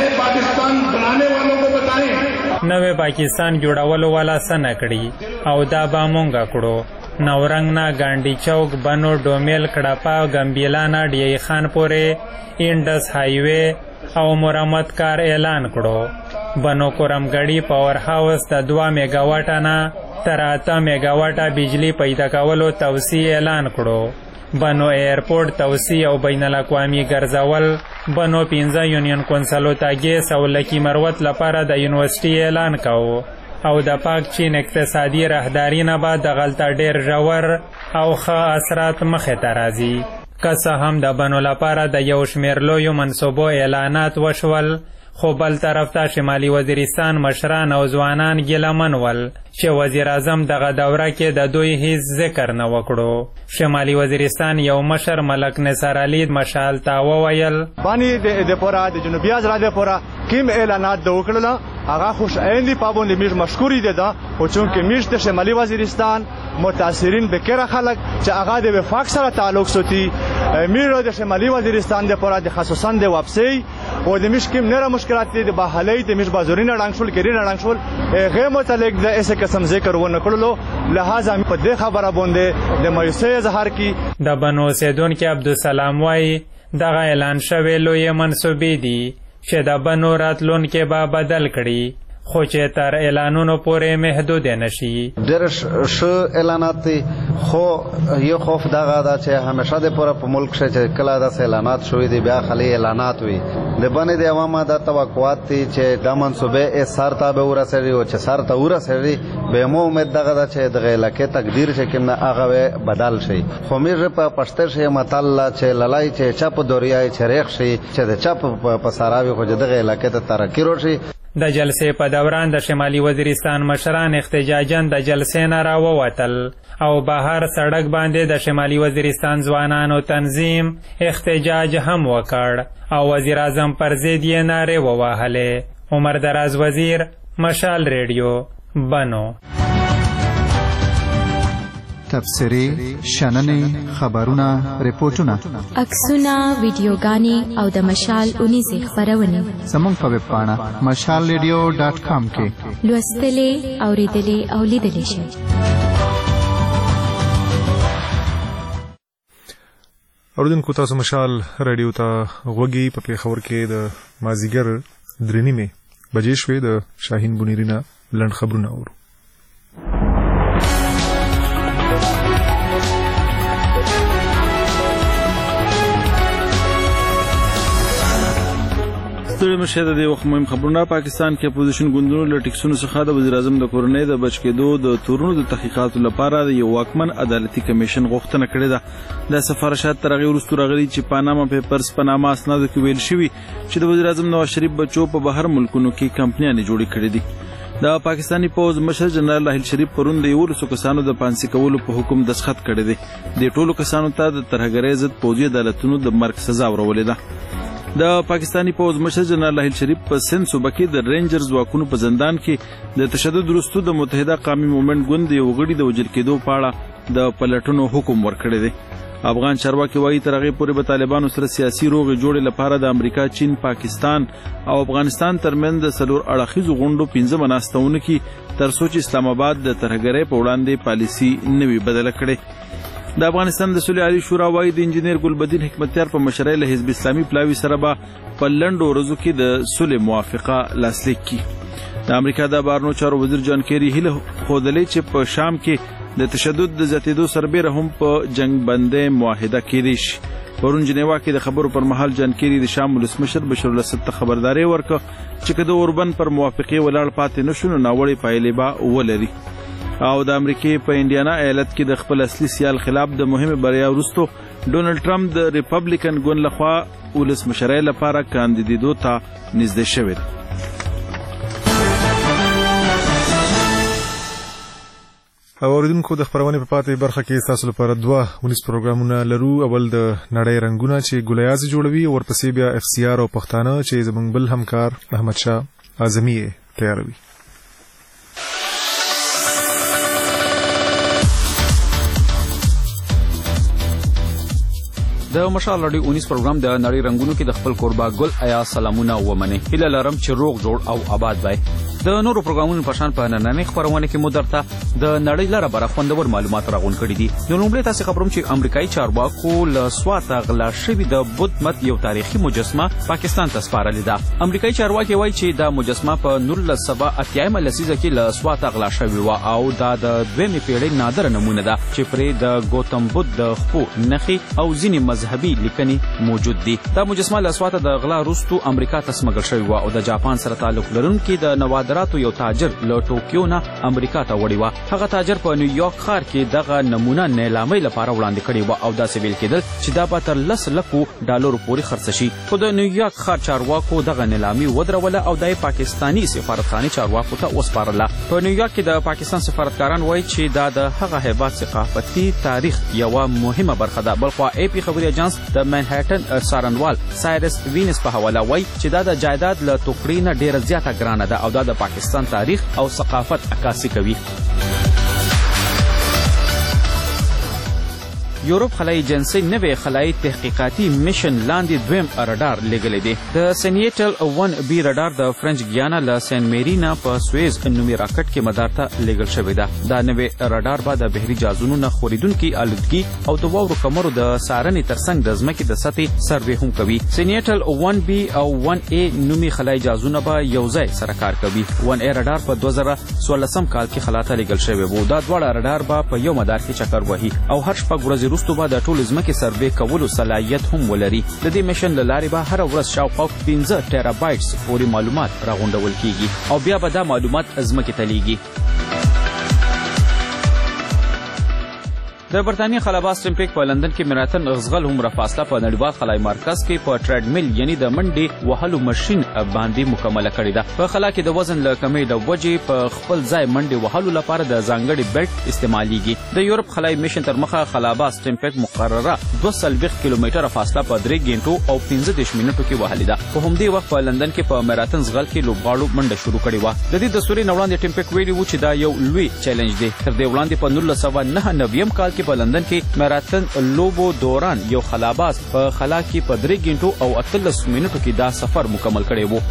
نوې پاکستان جوړولو والا څه نه کړي او دا به مونږ کړو. نورنګ نه ګاندی چوک بنو ډومیل کړپا ګمبیلانا ډی خان پورې انډس هایوے او مرمت کار اعلان کړو. بنو کورمګړی پاور هاوس د 2 میگا واټ نه تر 8 میگا واټه بجلی پیدا کولو توسعه اعلان کړو. بنو ایرپورټ توسعه او بین الاقوامی ګرځول. بنو 15 یونین کونسلو ته ګیس او لکی مروت لپاره د یونیورسيټي اعلان کاوه او د پاک چین اقتصادي راهداري نه به د غلطه ډیر ژور او ښه اثرات مخې ته راځي. که څه هم د بنو لپاره د یو شمېر لویو منصوبو اعلانات وشول خو بل طرف ته شمالي وزیرستان مشران او ځوانان ګیلمن ول چې وزیر اعظم دغه دوره کې د دوی هیڅ ذکر نه وکړو. شمالي وزیرستان یو مشر ملک نصر علي مشال ته وویل باندې د پورا د جنوبي آزادۍ پورا کوم اعلانات د وکړل هغه خوش عین دی پابوند میش مشکوری ده دا او چونکه میش د شمالي وزیرستان متاثرین بکره خلک چې هغه د وفاق سره تعلق ساتي میرو د شمالي وزیرستان د پورا د خصوصا د واپسی او د میش کوم نره مشکلات دي د بهالي د میش بازورین رنګشول کړي رنګشول غیر متعلق د اس قسم ذکر ونه کړلو لہذا په دې خبره باندې د مایوسۍ اظهار کی. د بنو سیدون کې عبدالسلام وای دغه اعلان شوی لوی منصوبې دي چې د بنو راتلونکي به بدل کړي خو چې تر اعلانونو پورې محدود نشي. ډېر ښه اعلانات دي خو یو خوف دغه دا چې همیشه د پوره په ملک چې کله داسې اعلانات شوي دي بیا خالي اعلانات وي د بنې د عوامو د توقعات دي چې دا منصوبې سر ته به ورسېږي او چې سر ته ورسېږي به مو امید دغه دا چې دغه علاقې تقدیر چې کوم هغه بدل شي. خو موږ په پښتو شي متل چې لړای چې چپ دوریای چې ریخ شي چې د چپ په ساراوي خو دغه علاقې ته ترقی وشي. د جلسې په دوران د شمالي وزیرستان مشران احتجاجاً د جلسې نه راووتل او بهر سړک باندې د شمالي وزیرستان ځوانانو تنظیم احتجاج هم وکړ او وزیر اعظم پر ضد یې نارې ووهلې. عمر دراز وزیر، مشال ریډیو، بنو. تبصرې، شننې، خبرونه، ریپورټونه، عکسونه، ویډیوګانې او د مشال اونیزې خپرونې زموږ په ویب پاڼه mashalradio.com کې لوستلې، اورېدلې او لیدلې شئ. اوریدونکو تاسو مشال رادیو ته غوږی په پیښور کې د مازیګر 3:30 بجې شوې. د شاهین بنیرینا لنډ خبرونه اورو. ستړي مشه د دې وخت مهم خبرونه. پاکستان کې اپوزیشن ګوندونو له ټیکسونو څخه د وزیر اعظم د کورنۍ د بچ کېدو د تورونو د تحقیقاتو لپاره د یو واکمن عدالتي کمیشن غوښتنه کړې ده. د سفارشات تر هغې وروسته راغلي چې پاناما پیپرز په نامه اسنادو کې ویل شوي چې د وزیر اعظم نواز شریف بچو په بهر ملکونو کې کمپنیانې جوړې کړې دي. د پاکستاني پوځ مشر جنرال راحیل شریف پرون د 11 کسانو د پانسي کولو په حکم دستخط کړی دی. د ټولو کسانو ته د ترهګرۍ ضد پوځي عدالتونو د مرګ سزا ورولې ده. د پاکستاني پوځ مشر جنرال راحیل شریف په سند صوبه کې د رینجرز ځواکونو په زندان کې د تشدد وروسته د متحده قومي مومنټ ګوند یو غړي د وژل کېدو په اړه د پلټنو حکم ورکړی دی. افغان چارواکي وایي تر هغې پورې به طالبانو سره سیاسي روغې جوړې لپاره د امریکا، چین، پاکستان او افغانستان ترمنځ د 4 اړخیزو غونډو 15 ناستونه کې تر څو چې اسلام آباد د ترهګرۍ په وړاندې پالیسي نه وي بدله کړې. د افغانستان د صلح عالی شورا وایي د انجینیر ګلبدین حکمتیار په مشرۍ له حزب اسلامي پلاوي سره به په لنډو ورځو کې د صلح موافقه لاسلیک کړي. د امریکا د بهرنیو چارو وزیر جان کیری هیله ښودلې چې په شام کې د تشدد د زیاتېدو سربیره هم په جنګ بندۍ معاهده کېدی شي. پرون جنیوا کې د خبرو پر مهال جان کیری د شام ولسمشر بشار الاسد ته خبرداری ورکړه چې که د اوربن پر موافقې ولاړ پاتې نه شو نو ناوړې پایلې به ولري. او د امریکای په انډیانا ایالت کې د خپل اصلي سیال خلاف د مهمه بریا وروسته ډونلډ ټرمپ د ریپبلیکن ګوند لخوا ولسمشرۍ لپاره کاندیدېدو ته نږدې شوی دی. اوریدونکو د خبرونې په پاتې برخه کې تاسو لپاره 2 پروګرامونه لرو. اول د نړۍ رنگونه چې ګلیاز جوړوي، ورپسې بیا اف سی آر او پښتانه چې زموږ بل همکار احمد شاه اعظمي تیاروي. د مشال رادیو 19 پروګرام د نړۍ رنگونو کې د خپل قربا ګل ایا سلامونه ومنه. هیله لرم چې روغ جوړ او آباد وای. د نورو پروګرامونو په شان په نننۍ خبرونه کې مو درته د نړۍ لپاره بره خوندور معلومات راغون کړي دي. نو لومړی تاسو خبروم چې امریکایي چارواکو له سواته غلا شوی د بت مت یو تاریخي مجسمه پاکستان ته سپارلې ده. امریکایي چارواکي وایي چې دا مجسمه په 1978 لسیزه کې له سواته غلا شوی و او دا د 2مې پیړۍ نادره نمونه ده چې پرې د ګوتم بدھ د خپو نخي او ځینې مذهبي لیکنې موجود دي. دا مجسمه له سواته د غلا وروسته امریکا ته سمګل شوی و او د جاپان سره تعلق لرونکي د نوادراتو یو تاجر له ټوکیو نه امریکا ته وړي و. هغه تاجر په نیویارک ښار کې دغه نمونه نیلامۍ لپاره وړاندې کړې و او داسې ویل کېدل چې دا به تر $10 لک پورې خرڅ شي. خو د نیویارک ښار چارواکو دغه نیلامي ودروله او د پاکستاني سفارتخانې چارواکو ته وسپارله. په نیویارک کې د پاکستان سفارتکاران وایي چې دا د هغه هیواد ثقافتي تاریخ یوه مهمه برخه ده. بلخوا ای پی خبري اجانس د منهټن څارنوال سایرس وینس په حواله وایي چې دا د جایداد له ټوکرې نه ډیره زیاته ګرانه ده او دا د پاکستان تاریخ او ثقافت عکاسي کوي. یورپ خلای ایجنسی نوې خلای تحقیقاتي میشن لاندې دویم رډار لګلې دی. د سینیټل 1B رډار د فرنچ ګیانا له سین میرینا په سویز نومي راکټ کې مدار ته لګل شوی ده. دا نوې رډار به د بحري جازونو نه خوریدونکي آلودګي او د واورو کمرو د څارنې ترڅنګ د ځمکې د سطحې سروې هم کوي. سینیټل 1B او 1A نومي خلای جازونه به یو ځای سره کار کوي. 1A رډار په 2016 کال کې خلا ته لګل شوی و. دا دواړه رډار به په یو مدار کې چکر وهي او هر شپږ ورځې وروسته به د ټولو ځمکې سروې کولو صلاحیت هم ولري. د دې میشن له لارې به هره ورځ شاوخوا 15 ټیرابایټس پورې معلومات راغونډول کیږي او بیا به دا معلومات ځمکې ته لیږي. د برتانیې خلاباز ټیمپیک په لندن کې مراتن غزغل هومره فاصله په نړیوال خلای مرکز کې په ټریډ میل یعنی د منډې وهلو ماشين باندې مکمله کړې ده. په خلا کې د وزن له کمۍ د وجې په خپل ځای منډې وهلو لپاره د ځانګړي بیلټ استعمالېږي. د یورپ خلای میشن تر مخه خلاباز ټیمپیک مقرره 240 کیلومتره فاصله په 3 غنټو او 15 منټو کې وهلې ده. په همدې وخت په لندن کې په مراتن زغل کې لوبغاړو منډه شروع کړې وه. د دې د سوري وړاندې ټیمپیک ویلي و چې دا یو لوی چیلنج دی. تر دې وړاندې په 1999 کال کې په لندن کې مراتن لوبو دوران یو خلاباز په خلا کې په 3 غنټو او 18 منټو کې دا سفر مکمل کړی و.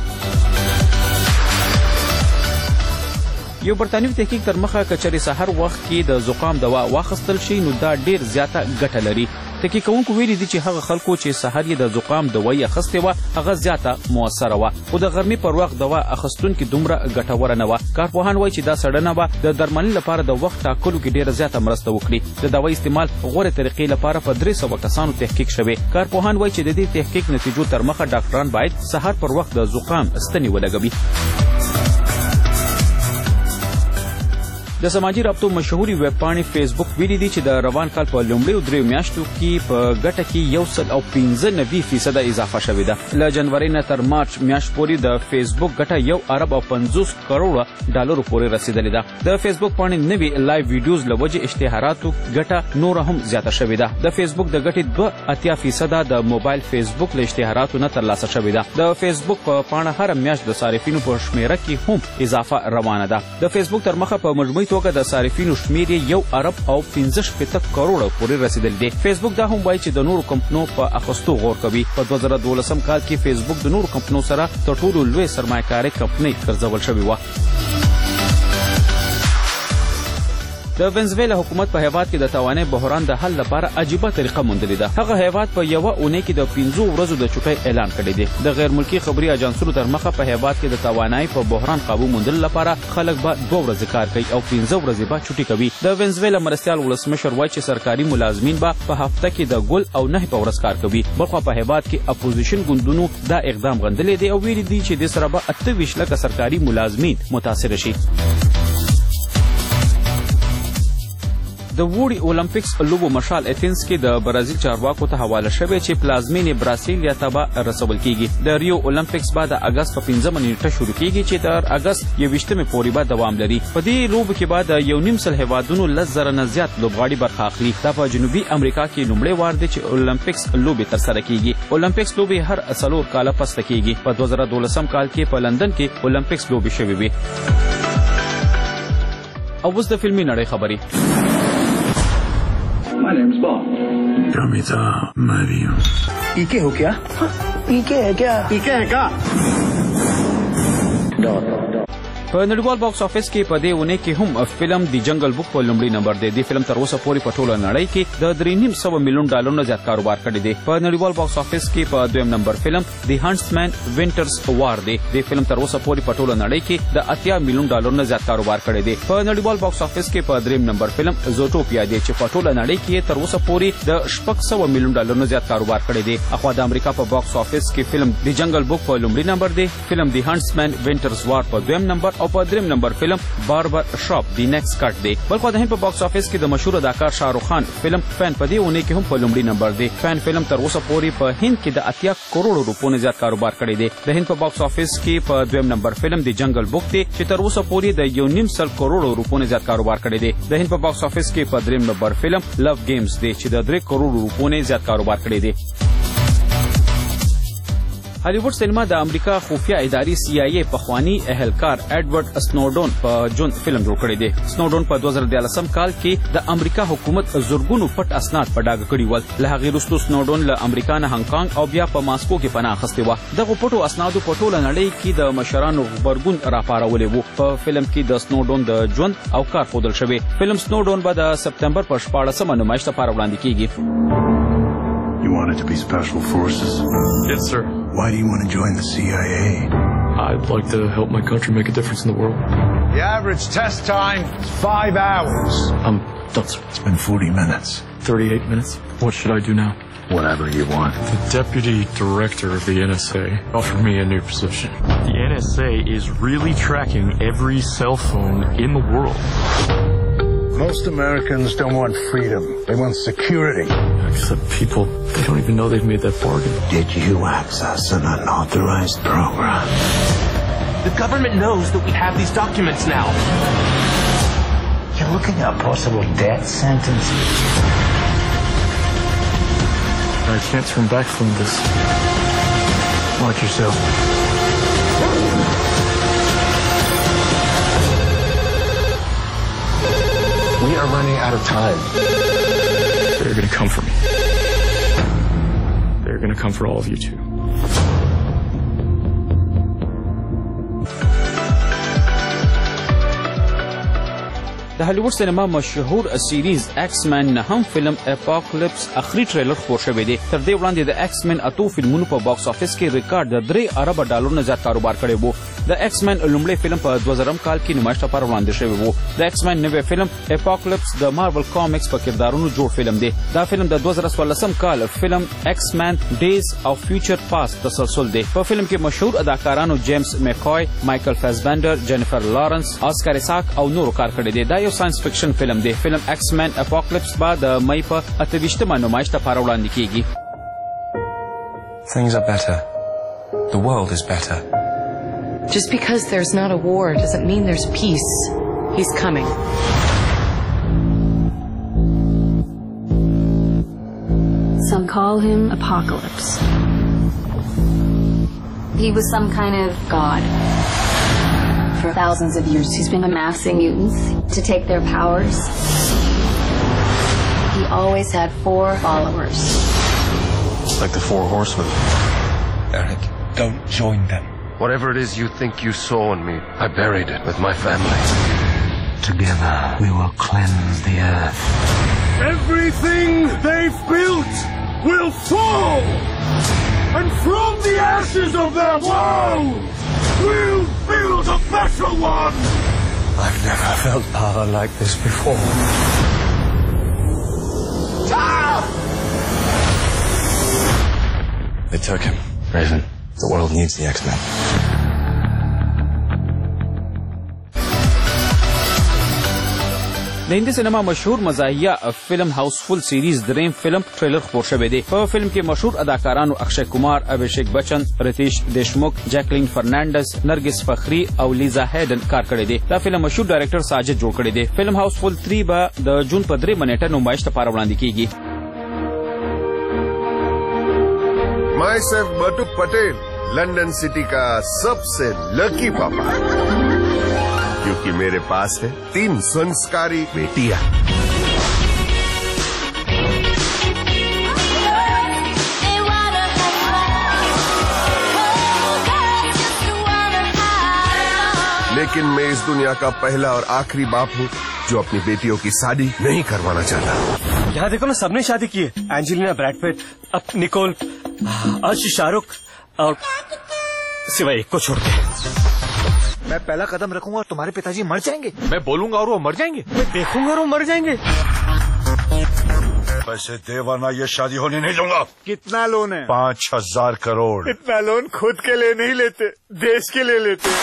یو برتانوي تحقیق تر مخه کچري سحر وخت کې د زکام دوا واخیستل شي نو دا ډیر زیاته ګټه لري. تحقیق کوونکو ویلي دي چې هغه خلکو چې سحر یې د زکام دوايي اخیستې وه هغه زیاته موثره وه، خو د غرمې پر وخت دوا اخیستونکي دومره ګټوره نه وه. کارپوهان وایي چې دا څېړنه به د درملنې لپاره د وخت ټاکلو کې ډیره زیاته مرسته وکړي. د دوا استعمال غوره طریقې لپاره په 300 کسانو تحقیق شوی. کارپوهان وایي چې د دې تحقیق نتیجو تر مخه ډاکټران باید سحر پر وخت د زکام ستنې ولګوي. د سماجی رابطو مشهوري ویب پاڼې فیسبوک ویلي دي چې د روان کال په لومړیو 3 میاشتو کې په ګټه کې 115% اضافه شوې ده. له جنوري نه تر مارچ میاشت پورې د فیسبوک ګټه 1.50 کروڑه ډالرو پورې رسیدلې ده. د فیسبوک پاڼې نوي لایو ویډیوز له وجې اشتهاراتو ګټه نور هم زیاته شوې ده. د فیسبوک د ګټې 2.80% د موبایل فیسبوک له اشتهاراتو نه ترلاسه شوې ده. د فیسبوک په پاڼه هر میاشت د صارفینو په شمیره کې هم اضافه روانه ده. د فیسبوک تر مخه په مجموعي توګه د صارفینو شمیر یې 1 ارب او 15 کروڑه پورې رسیدلی دی. فیسبوک دا هم وایي چې د نورو کمپنو په اخیستو غور کوي. په 2012 کال کې فیسبوک د نورو کمپنو سره تر ټولو لوی سرمایه‌کاري کمپنۍ ګرځول شوې وه. د وینزویلا حکومت په هیواد کې د توانایي بحران د حل لپاره عجیبه طریقه موندلې ده. هغه هیواد په یوه اونۍ کې د 15 ورځو د چوټۍ اعلان کړی دی. د غیر ملکي خبري اجانسونو تر مخه په هیواد کې د توانایي په بحران قابو موندلو لپاره خلک به 2 ورځې کار کوي او 15 ورځې به چوټي کوي. د وینزویلا مرستیال ولسمشر وایي چې سرکاري ملازمین به په هفته کې د ګل او 9 په ورځ کار کوي. بلخو په هیواد کې اپوزیشن ګوندونو دا اقدام غندلې دی او ویلي دي چې د سره به 28 لکه سرکاري ملازمین متاثر شي. د وړي اولمپیکس لوبو مشال اثینز کې د برازیل چارواکو ته حواله شوی چې پلازمینې برازیلیا ته به رسول کیږي. د ریو اولمپیکس به د اگست په 15 نیټه شروع کیږي چې تر اگست 21 پورې به دوام لري. په دې لوبو کې به د 1.5 هیوادونو 10,000 نه زیات لوبغاړي برخه اخلي. دا په جنوبي امریکا کې لومړی وار دی چې اولمپیکس لوبې ترسره کیږي. اولمپیکس لوبې هر 4 کاله پس کیږي. په 2012 کال کې په لندن کې اولمپیکس لوبې شوې وې. او اوس د فلمي نړۍ خبرې. My name's Bob. Kamita Mariam. पीके हो क्या? पीके है क्या? पीके है क्या? په نړیوال باکس افیس کې په دې ونه کې هم فلم دی جنگل بوک په لومړي نمبر دی. د فلم تر اوسه پورې په ټوله نړۍ کې د 3.5 ملیون ډالر نه زیات کاروبار کړی دی. په نړیوال باکس افیس کې په دویم نمبر فلم دی هانټسمن وینټرز وار دی. د فلم تر اوسه پورې په ټوله نړۍ کې د 80 ملیون ډالر نه زیات کاروبار کړی دی. په نړیوال باکس افیس کې په دریم نمبر فلم زوټوپیا دی چې په ټوله نړۍ کې تر اوسه پورې د 600 ملیون ډالر نه زیات کاروبار کړی دی. اخوا د امریکا په باکس افیس کې فلم دی جنگل بوک په لومړي نمبر دی. فلم دی هانټسمن وینټرز وار په دویم نمبر او په دریم نمبر فلم باربر شاپ دی نیکسټ کټ دی. بلخو د هند په باکس افیس کې د مشهور اداکار شاهرخ خان فلم فین په دې ونه کې هم په لومړي نمبر دی. فین فلم تر اوسه پورې په هند کې د 80 کروڑ روپو نه زیات کاروبار کړی دی. د هند په باکس افیس کې په دویم نمبر فلم دی جنگل بوک دی چې تر اوسه پورې د 1.5 کروڑ روپو نه زیات کاروبار کړی دی. د هند په باکس افیس کې په دریم نمبر فلم لو گیمز دی چې د 3 کروڑ روپو نه زیات کاروبار کړی دی. هالیوډ سینما د امریکا خفیه ادارې CIA پخوانی اهلکار ایډورډ سنوډون په ژوند فلم جوړ کړی دی. سنوډون په 2013 کال کې د امریکا حکومت زورګونو پټ اسناد په ډاګه کړي ول. له هغې وروسته سنوډون له امریکا نه هانګ کانګ او بیا په ماسکو کې پناه اخیستې وه. دغو پټو اسنادو په ټوله نړۍ کې د مشرانو غبرګون راپارولې وو. په فلم کې د سنوډون د ژوند او کار ښودل شوی. فلم سنوډون به د سپتمبر په 14 نمایش لپاره وړاندې کیږي. You wanted to be special forces? Yes, sir. Why do you want to join the CIA? I'd like to help my country make a difference in the world. The average test time is 5 hours. I'm done, sir. It's been 40 minutes. 38 minutes. What should I do now? Whatever you want. The deputy director of the NSA offered me a new position. The NSA is really tracking every cell phone in the world. Most Americans don't want freedom. They want security. Except people, they don't even know they've made that bargain. Did you access an unauthorized program? The government knows that we have these documents now. You're looking at a possible death sentence. I can't turn back from this. Watch yourself. We are running out of time. They're gonna come for me. They're gonna come for all of you too. د هالیوډ سینما مشهور سیریز ایکس مین نه هم فلم اپوکالیپس اخري ټریلر خپور شوی دی. تر دې وړاندې د ایکس مین اتو فلمونو په باکس افیس کې ریکارډ د 3 ارب ډالرو نه زیات کاروبار کړی وو. د ایکس مین لومړی فلم په 2000 کال کې نمایش لپاره وړاندې شوی وو. د ایکس مین نوی فلم اپوکالیپس د مارول کامکس په کردارونو جوړ فلم دی. دا فلم د 2014 کال فلم ایکس مین ډیز اف فیوچر پاست تسلسل دی. په فلم کې مشهور اداکارانو جیمز میکوای، مایکل فاسبندر، جینیفر لارنس، آسکر ایساک او نورو کار کړی دی. دا یو ساينس فکشن فلم دی. فلم ایکس مین اپوکالیپس بعد د مئی په 28مه نمایش لپاره وړاندې کیږي. Things are better. The world is better. Just because there's not a war doesn't mean there's peace. He's coming. Some call him Apocalypse. He was some kind of god. For thousands of years, he's been amassing mutants to take their powers. He always had 4 followers. Like the 4 horsemen. Eric, don't join them. Whatever it is you think you saw in me, I buried it with my family. Together, we will cleanse the earth. Everything they've built will fall! And from the ashes of their walls, we'll build a better one! I've never felt power like this before. They took him. Raven, the world needs the X-Men. د هندي سینما مشهور مزاحیه فلم هاوسفول سیریز دریم فلم ټریلر خپور شوی دی. په فلم کې مشهور اداکارانو اکشے کمار، ابھیشیک بچن، رتیش دیشموک، جیکلین فرنانډز، نرگس فخری او لیزا هیډن کار کړی دی. دا فلم مشهور ډایرکټر ساجد جوړ کړی دی. فلم هاوسفول 3 به د جون په 3 نیټه نمایش لپاره وړاندې کیږي. Myself Batuk Patel, London city का सबसे लकी पापा, क्योंकि मेरे पास है 3 संस्कारी बेटियां. लेकिन मैं इस दुनिया का पहला और आखिरी बाप हूँ जो अपनी बेटियों की शादी नहीं करवाना चाहता. यहाँ देखो ना, सबने शादी की है. एंजेलिना, ब्रैड पिट, अब निकोल, अर्श, शाहरुख और सिवाय एक को छोड़ के. मैं पहला कदम रखूंगा और तुम्हारे पिताजी मर जाएंगे. मैं बोलूंगा और वो मर जाएंगे. मैं देखूंगा और वो मर जाएंगे. वैसे देवाना ये शादी होने नहीं दूंगा. कितना लोन है? 5,000 करोड़. इतना लोन खुद के लिए नहीं लेते, देश के लिए लेते.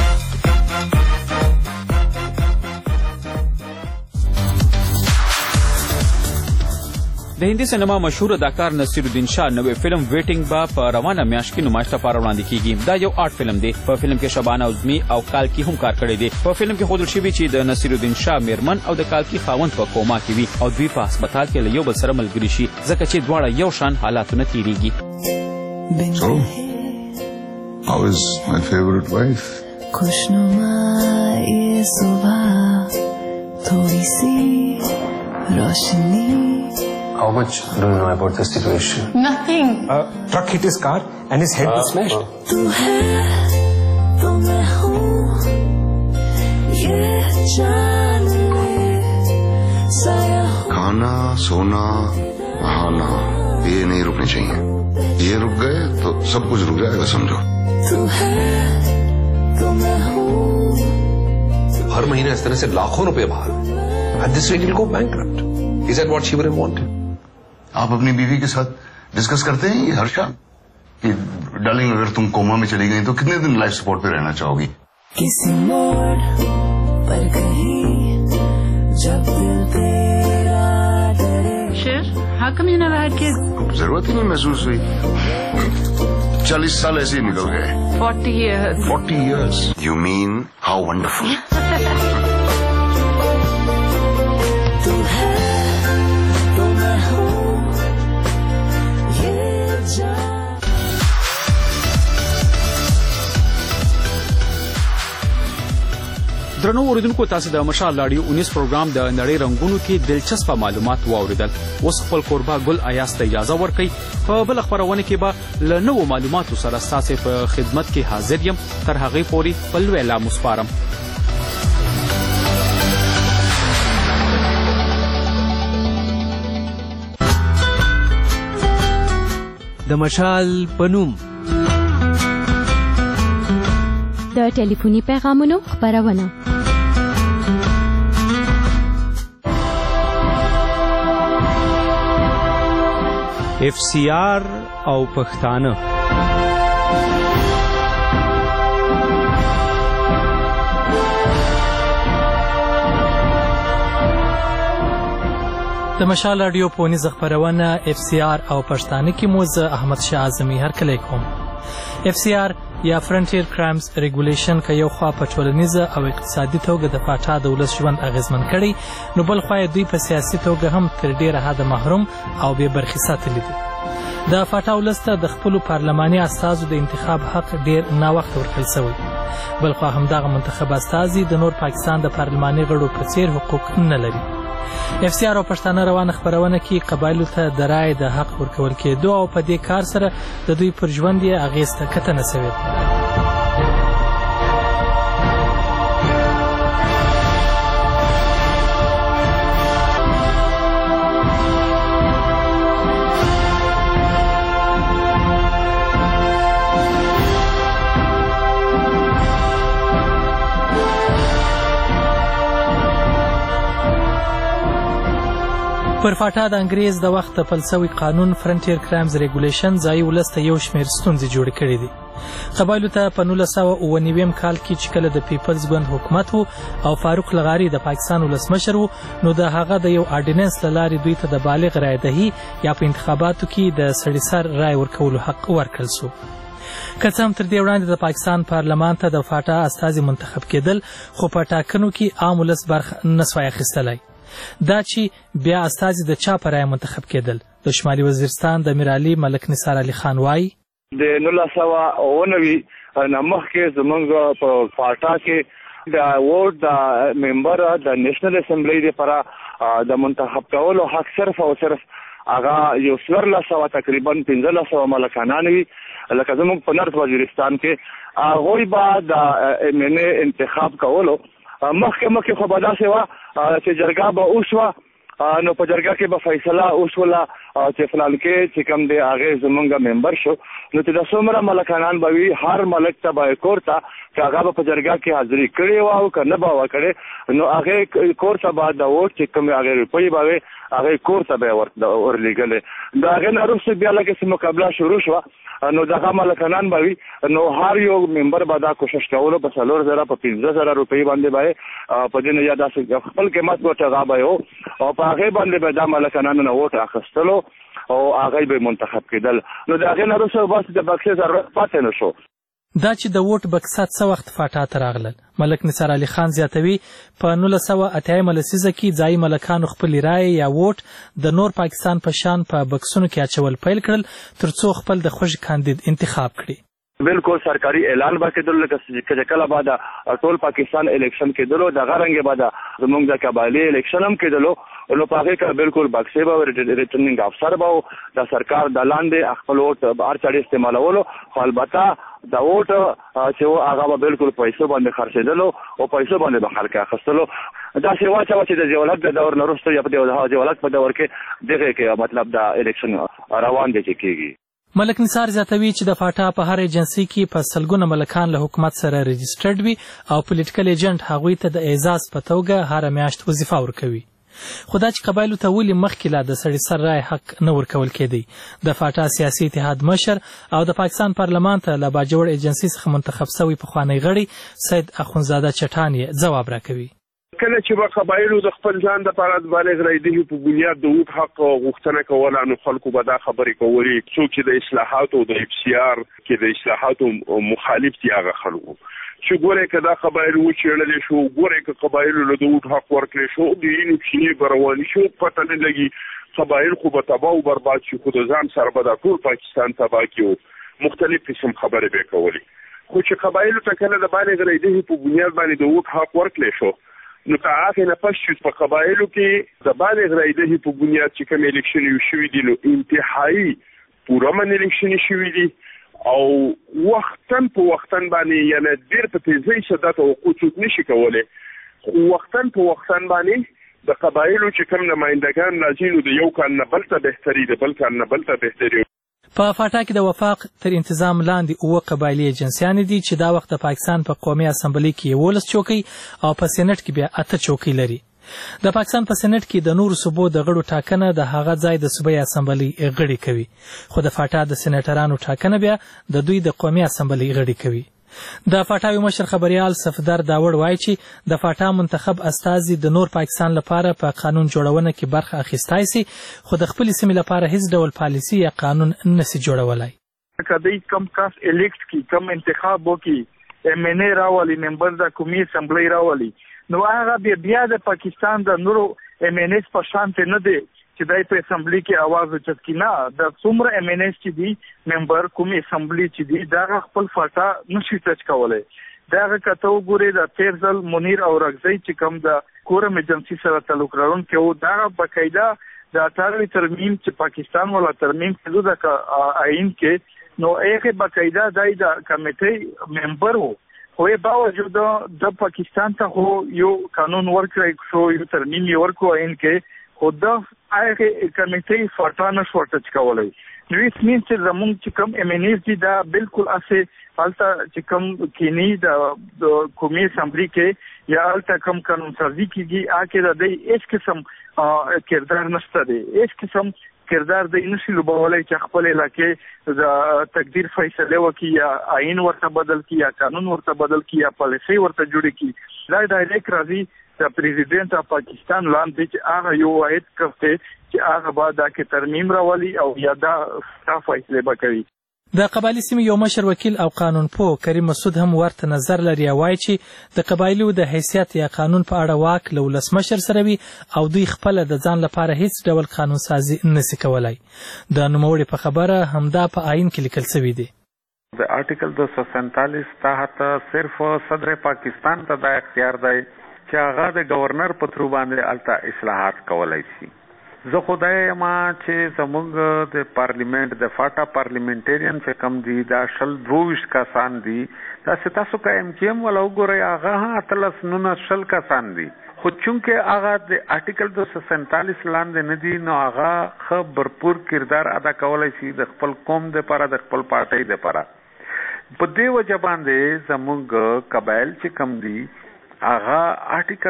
د هندي سینما مشهور اداکار نصیرالدین شاه نوې فلم ویټینګ با په روانه میاشت کې نمایش لپاره وړاندې کیږي. دا یو آرټ فلم دی. په فلم کې شبانه عظمی او کالکی هم کار کړی دی. په فلم کې ښودل شوي چې د نصیرالدین شاه میرمن او د کالکی خاوند په کوما کې وي او دوی په هسپتال کې له یو بل سره ملګري شي ځکه چې دواړه یو شان حالاتونه تیریږي. So, how is my favorite wife? खुशनुमा ये सुबह थोड़ी सी रोशनी. How much do you know about this situation? Nothing. Truck hit his car and his head was smashed. तू है तो मैं हूँ ये जान ले साया. खाना, सोना, बहाना, ये नहीं रुकने चाहिए. ये रुक गए तो सब कुछ रुक जाएगा, समझो. तू है तो मैं हूँ. हर महीने इस तरह से लाखों रुपए बाहर. At this rate, he'll go bankrupt. Is that what she would have wanted? आप अपनी बीवी के साथ डिस्कस करते हैं ये हर्षा कि डार्लिंग अगर तुम कोमा में चली गई तो कितने दिन लाइफ सपोर्ट पे रहना चाहोगी? किसी मोड़ पर कहीं जब दिल तेरा डरे। शेर, how come you never had kids? जरूरत ही नहीं महसूस हुई। 40 साल ऐसे ही निकल गए। 40 years. 40 years. You mean how wonderful. तू है तो मैं हूँ ये जान। درنو اوریدونکو تاسو د مشال رادیو 19 پروګرام د نړۍ رنگونو کې دلچسپ معلومات واوریدل. اوس خپل کوربه ګل ایاس ته اجازه ورکړئ. په بل خبرونه کې به له نوو معلوماتو سره ستاسو په خدمت کې حاضر یم. تر هغې پورې خپل ویلا مسپارم. د مشال پنوم د ټلیفوني پیغامونو خبرونه FCR او پښتانه د مشال رادیو پونیز خبرونه FCR او پښتانه کې موز احمد شاه اعظمي هرکلی کوم. FCR یا فرنټیر کرایمز ریګولیشن که یو خوا په ټولنیزه او اقتصادي توګه د پاچا د ولس ژوند اغیزمن کړی، نو بل خوا دوی په سیاسي توګه هم تر ډیره حده محروم او بې برخې ساتلي دي. د پاچا ولس ته د خپلو پارلماني استازو د انتخاب حق ډیر ناوخته ورکړل شوی. بل خوا همدغه منتخب استازي د نور پاکستان د پارلماني غړو په څیر حقوق نه لري. FCR او پښتانه روانه خبرونه کې قبایلو ته د رایې د حق ورکول کېدو او په دې کار سره د دوی پر ژوند یې اغېز ته کتنه شوې. پر فاټا د انګریز د وخت پلسوي قانون فرنټیر کرایمز ریګولیشن ځایي ولس ته یو شمېر ستونزې جوړې کړې دي. قبایلو ته په 1999 کال کې چې کله د پیپلز ګوند حکومت و او فاروق لغاري د پاکستان ولسمشر و، نو د هغه د یو آرډیننس له لارې دوی ته د بالغ رایې دهي یا په انتخاباتو کې د سړي سر رایې ورکولو حق ورکړل سو. که څه هم تر دې وړاندې د پاکستان پارلمان ته د فاټا استازي منتخب کېدل، خو په ټاکنو کې عام ولس برخه نه سوای اخیستلی. دا چې بیا استازي د چا په رایه منتخب کېدل. د شمالي وزیرستان د میرعلي ملک نثار علي خان وایي د 1999 نه مخکې زموږ په فاټا کې د ووټ د ممبر د نیشنل اسمبلی لپاره د منتخب کولو حق صرف او صرف هغه یو 1400 تقریبا 1500 ملکانان وي. لکه زموږ په نرس وزیرستان کې هغوی به د MNA انتخاب کولو مخکې خو به داسې وه چې جرګه به وشوه، نو په جرګه کې به فیصله وشوله چې فلان کې چې کوم دی هغې زمونږ ممبر شو، نو چې د څومره ملکانان به وي هر ملک ته به کور ته که هغه به په جرګه کې حاضري کړې وه او که نه به وه کړې، نو هغې کور ته به د ووټ چې کومې هغې روپۍ به وې هغې کور ته به یې ورلېږلې. د هغې نه وروسته بیا لږ څه مقابله شروع شوه، نو دغه ملکانان به وي، نو هر یو ممبر به دا کوشش کولو په 4000 په 15000 روپۍ باندې به په دې نه یا داسې خپل قیمت ورته هغه به و او په هغې باندې به دا ملکانانو نه ووټ اخیستلو او هغوی به منتخب کېدل. نو د هغې نه وروسته بس د بکسې ضرورت پاتې نه شو. دا چې د ووټ بکسه څه وخت فاټا ته راغلل، ملک نثار علي خان زیاتوي په 1980 لسیزه کې ځایي ملکانو خپلې رایې یا ووټ د نور پاکستان په شان په بکسونو کې اچول پیل کړل تر څو خپل د خوښ کاندید انتخاب کړي. بالکل سرکاري اعلان به کېدل، لکه کله به د ټول پاکستان الیکشن کېدلو، دغه رنګې به د زموږ د قبایلي الیکشن هم کېدلو، نو په هغې کې بالکل بکسې به ریټرنینګ افسر به و د سرکار د لاندې خپل ووټ هر چاړې استعمالولو، خو البته د ووټ چې و هغه به بالکل پیسو باندې خرڅېدلو او پیسو باندې به خلک اخیستلو. داسې واچوه چې د جولت د دور نه وروسته یا په جولت په دور کې دغې کې مطلب د الیکشن روان دی چې کېږي. ملک نثار زیاتوي چې د فاټا په هر ایجنسي کې په سلګونه ملکان له حکومت سره رجسټرډ وي او پولیټیکل ایجنټ هغوی ته د اعزاز په توګه هره میاشت وظیفه ورکوي. خو دا چې قبایلو ته ولې مخکې لا د سړي سر رایې حق نه ورکول کېدی؟ د فاټا سیاسي اتحاد مشر او د پاکستان پارلمان ته له باجوړ ایجنسي څخه منتخب سوی پخوانی غړي سید اخونزاده چټان یې ځواب راکوي. کله چې به قبایلو د خپل ځان دپاره د بالغ رایدهي په بنیاد د ووټ حق غوښتنه کوله، نو خلکو به دا خبرې کولې. څوک چې د اصلاحاتو د FCR کې د اصلاحاتو مخالف دي هغه خلکو چې ګورئ که دا قبایلو وچېړلی شو، ګورئ که قبایلو له د ووټ حق ورکړی شو، د وینو چینې به روانې شو، پته نه لګي قبایل خو به تباه و برباد شي، خو د ځان سره به دا ټول پاکستان تباه کړي. مختلف قسم خبرې به یې کولې. خو چې قبایلو ته کله د بالغ رایدهي په بنیاد باندې د ووټ حق ورکړی شو، نو که هغې نه پس چې په قبایلو کې د بالغ رایدهي په بنیاد چې کوم الیکشن شوي دي، نو انتهایی پوره من الیکشن شوي دي او وختن په وختن باندې، یعنی ډېر په تیزۍ سره دا توقع څوک نشي کولی، خو وختن په وختن باندې د قبایلو چې کوم نمایندګان راځي، نو د یو کال نه بل ته بهتري، د بل کال نه بل ته بهتري. په فاټا کې د وفاق تر انتظام لاندې 9 قبایلي ایجنسیانې دي چې دا وخت د پاکستان په قومي اسمبلی کې 11 چوکۍ او په سېنټ کې بیا 8 چوکۍ لري. د پاکستان په سېنټ کې د نورو صوبو د غړو ټاکنه د هغه ځای د صوبایي اسمبلی غړي کوي، خو د فاټا د سېنټرانو ټاکنه بیا د دوی د قومي اسمبلی غړي کوي. د فاټا یو مشر خبریال صفدر داوړ وایي چې د فاټا منتخب استازي د نور پاکستان لپاره په قانون جوړونه کې برخه اخیستای سي، خو د خپل سیمې لپاره هیڅ ډول پالیسي یا قانون نشي جوړولای. کدی کم کاس الیکټ کی کم انتخاب وکي MNA راولي، ممبر د قومي اسمبلی راولي، نو هغه بیا د پاکستان د نورو MNAs په شان نه دی چې دای په اسمبلی کې आवाज اوچت کی. نه، د څومره MNAs چې دي ممبر قومي اسمبلی چې دي دا خپل فاټا نشي ټچ کولای. دا کته وګوري د تیرزل منیر او رغزی چې کوم د کورم ایجنسی سره تعلق لرونکي او دا بقاعده د 18 ترمیم چې پاکستان ولا ترمیم کړو د آئین کې، نو هغه بقاعده د کمیټې ممبر وو، خو یې باوجود د پاکستان ته خو یو قانون ورکړی شو، یو ترمیم یې ورکو آئین کې، خو د هغه کمیټې فاټا نشو ټچ کولای. نو هیڅ مين چې زمونږ چې کوم MNAs دي دا بالکل اسه حالته چې کوم کینی د قومي اسمبلی کې یا حالته کوم قانون سازي کیږي آکه د دې هیڅ قسم کردار نشته دی، هیڅ قسم کردار د نشي لوبولای چې خپل علاقې د تقدیر فیصله وکي یا آئین ورته بدل کی یا قانون ورته بدل کی یا پالیسي ورته جوړ کی. دا ډایرکټ راځي د پریزیدنت اف پاکستان لاندې چې هغه یو واحد کوي چې هغه بعد کې ترمیم راولي او یا دا فیصله وکړي. د قبایلی سیمې یو مشر وکیل او قانون پوه کریم مسعود هم ورته نظر لري، وایي چې د قبایلو د حیثیت یا قانون په اړه واک له ولسمشر سره وي او دوی خپل د ځان لپاره هیڅ ډول قانون سازي نشي کولای. د نوموړي په خبره همدا په آئین کې لیکل شوی دی. د آرټیکل 247 تحت صرف صدر پاکستان ته دا اختیار دی چې هغه د گورنر په ترو باندې الته اصلاحات کولای شي. زه خدای ما چې زموږ د پارلیمنت د فاټا پارلیمنټریان چې کم دي دا 22 کسان دي، دا تاسو کا MKM ولا وګورئ هغه 19 کسان دي، خو چونکه هغه د آرټیکل 247 لاندې نه دي، نو هغه خو برپور کردار ادا کولای شي د خپل قوم د لپاره د خپل پارټۍ د لپاره. په دې وجه باندې زموږ قبایل چې کم دي هغه آرټیکل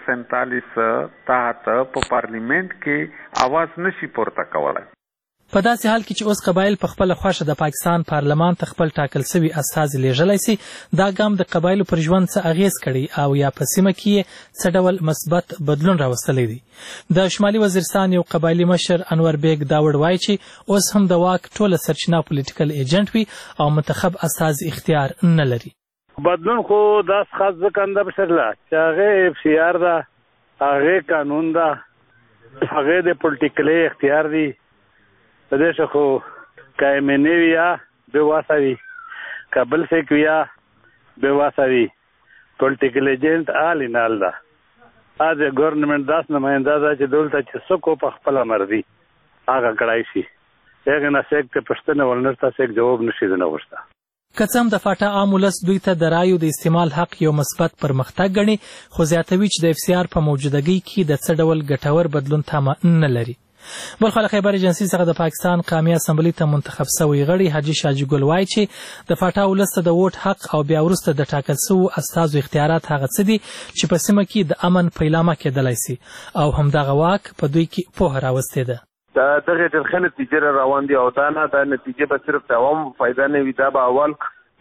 247 تحت په پارلیمنت کې आवाज نشي پورته کولای. په داسې حال کې چې اوس قبایل په خپل خوښه د پاکستان پارلمان ته خپل ټاکل شوی استازي لیږلی سي، دا ګام د قبایلو پر ژوند څه اغیز کړي او یا په سیمه کې څه ډول مثبت بدلون راوستلی دی. د شمالي وزیرستان یو قبایلي مشر انور بیگ داوړ وایي چې اوس هم د واک ټوله سرچینه پولیټیکل ایجنټ وي او منتخب استازي اختیار نه لري. بدلون خو داس خاص ځکه بشرله چې هغه FCR ده، هغه قانون ده، هغه د پولیټیکلی اختیار دی. په دې څه خو که MNA وي یا بېواسه وي، که بل څوک وي یا بېواسه وي، پولیټیکل ایجنټ آل ان آل ده. د ګورنمنټ داس نماینده ده چې دلته چې څوک په خپله مرضي هغه کړی شي، هغې نه څوک ته پوښتنه ولنرته څوک جواب نشي ځنه غوښته. که څه هم د فاټا عام ولس دوی ته د رایو د استعمال حق یو مثبت پرمختګ ګڼي، خو زیاتوي چې د FCR په موجودګۍ کې د څه ډول ګټور بدلون تمه نه لري. بل خو له خیبر ایجنسي څخه د پاکستان قومي اسمبلی ته منتخب شوی غړي حاجي شاجي ګل وایي چې د فاټا ولس ته د ووټ حق او بیا وروسته د ټاکل شوو استازو اختیارات هغه څه دي چې په سیمه کې د امن پیلامه کېدلی سي او همدغه واک په دوی کې پوهه راوستې ده. دا دغه ډېر ښه نتیجې روان دي او دا نه دا نتیجې به صرف د عوامو په فایده نه وي، دا به اول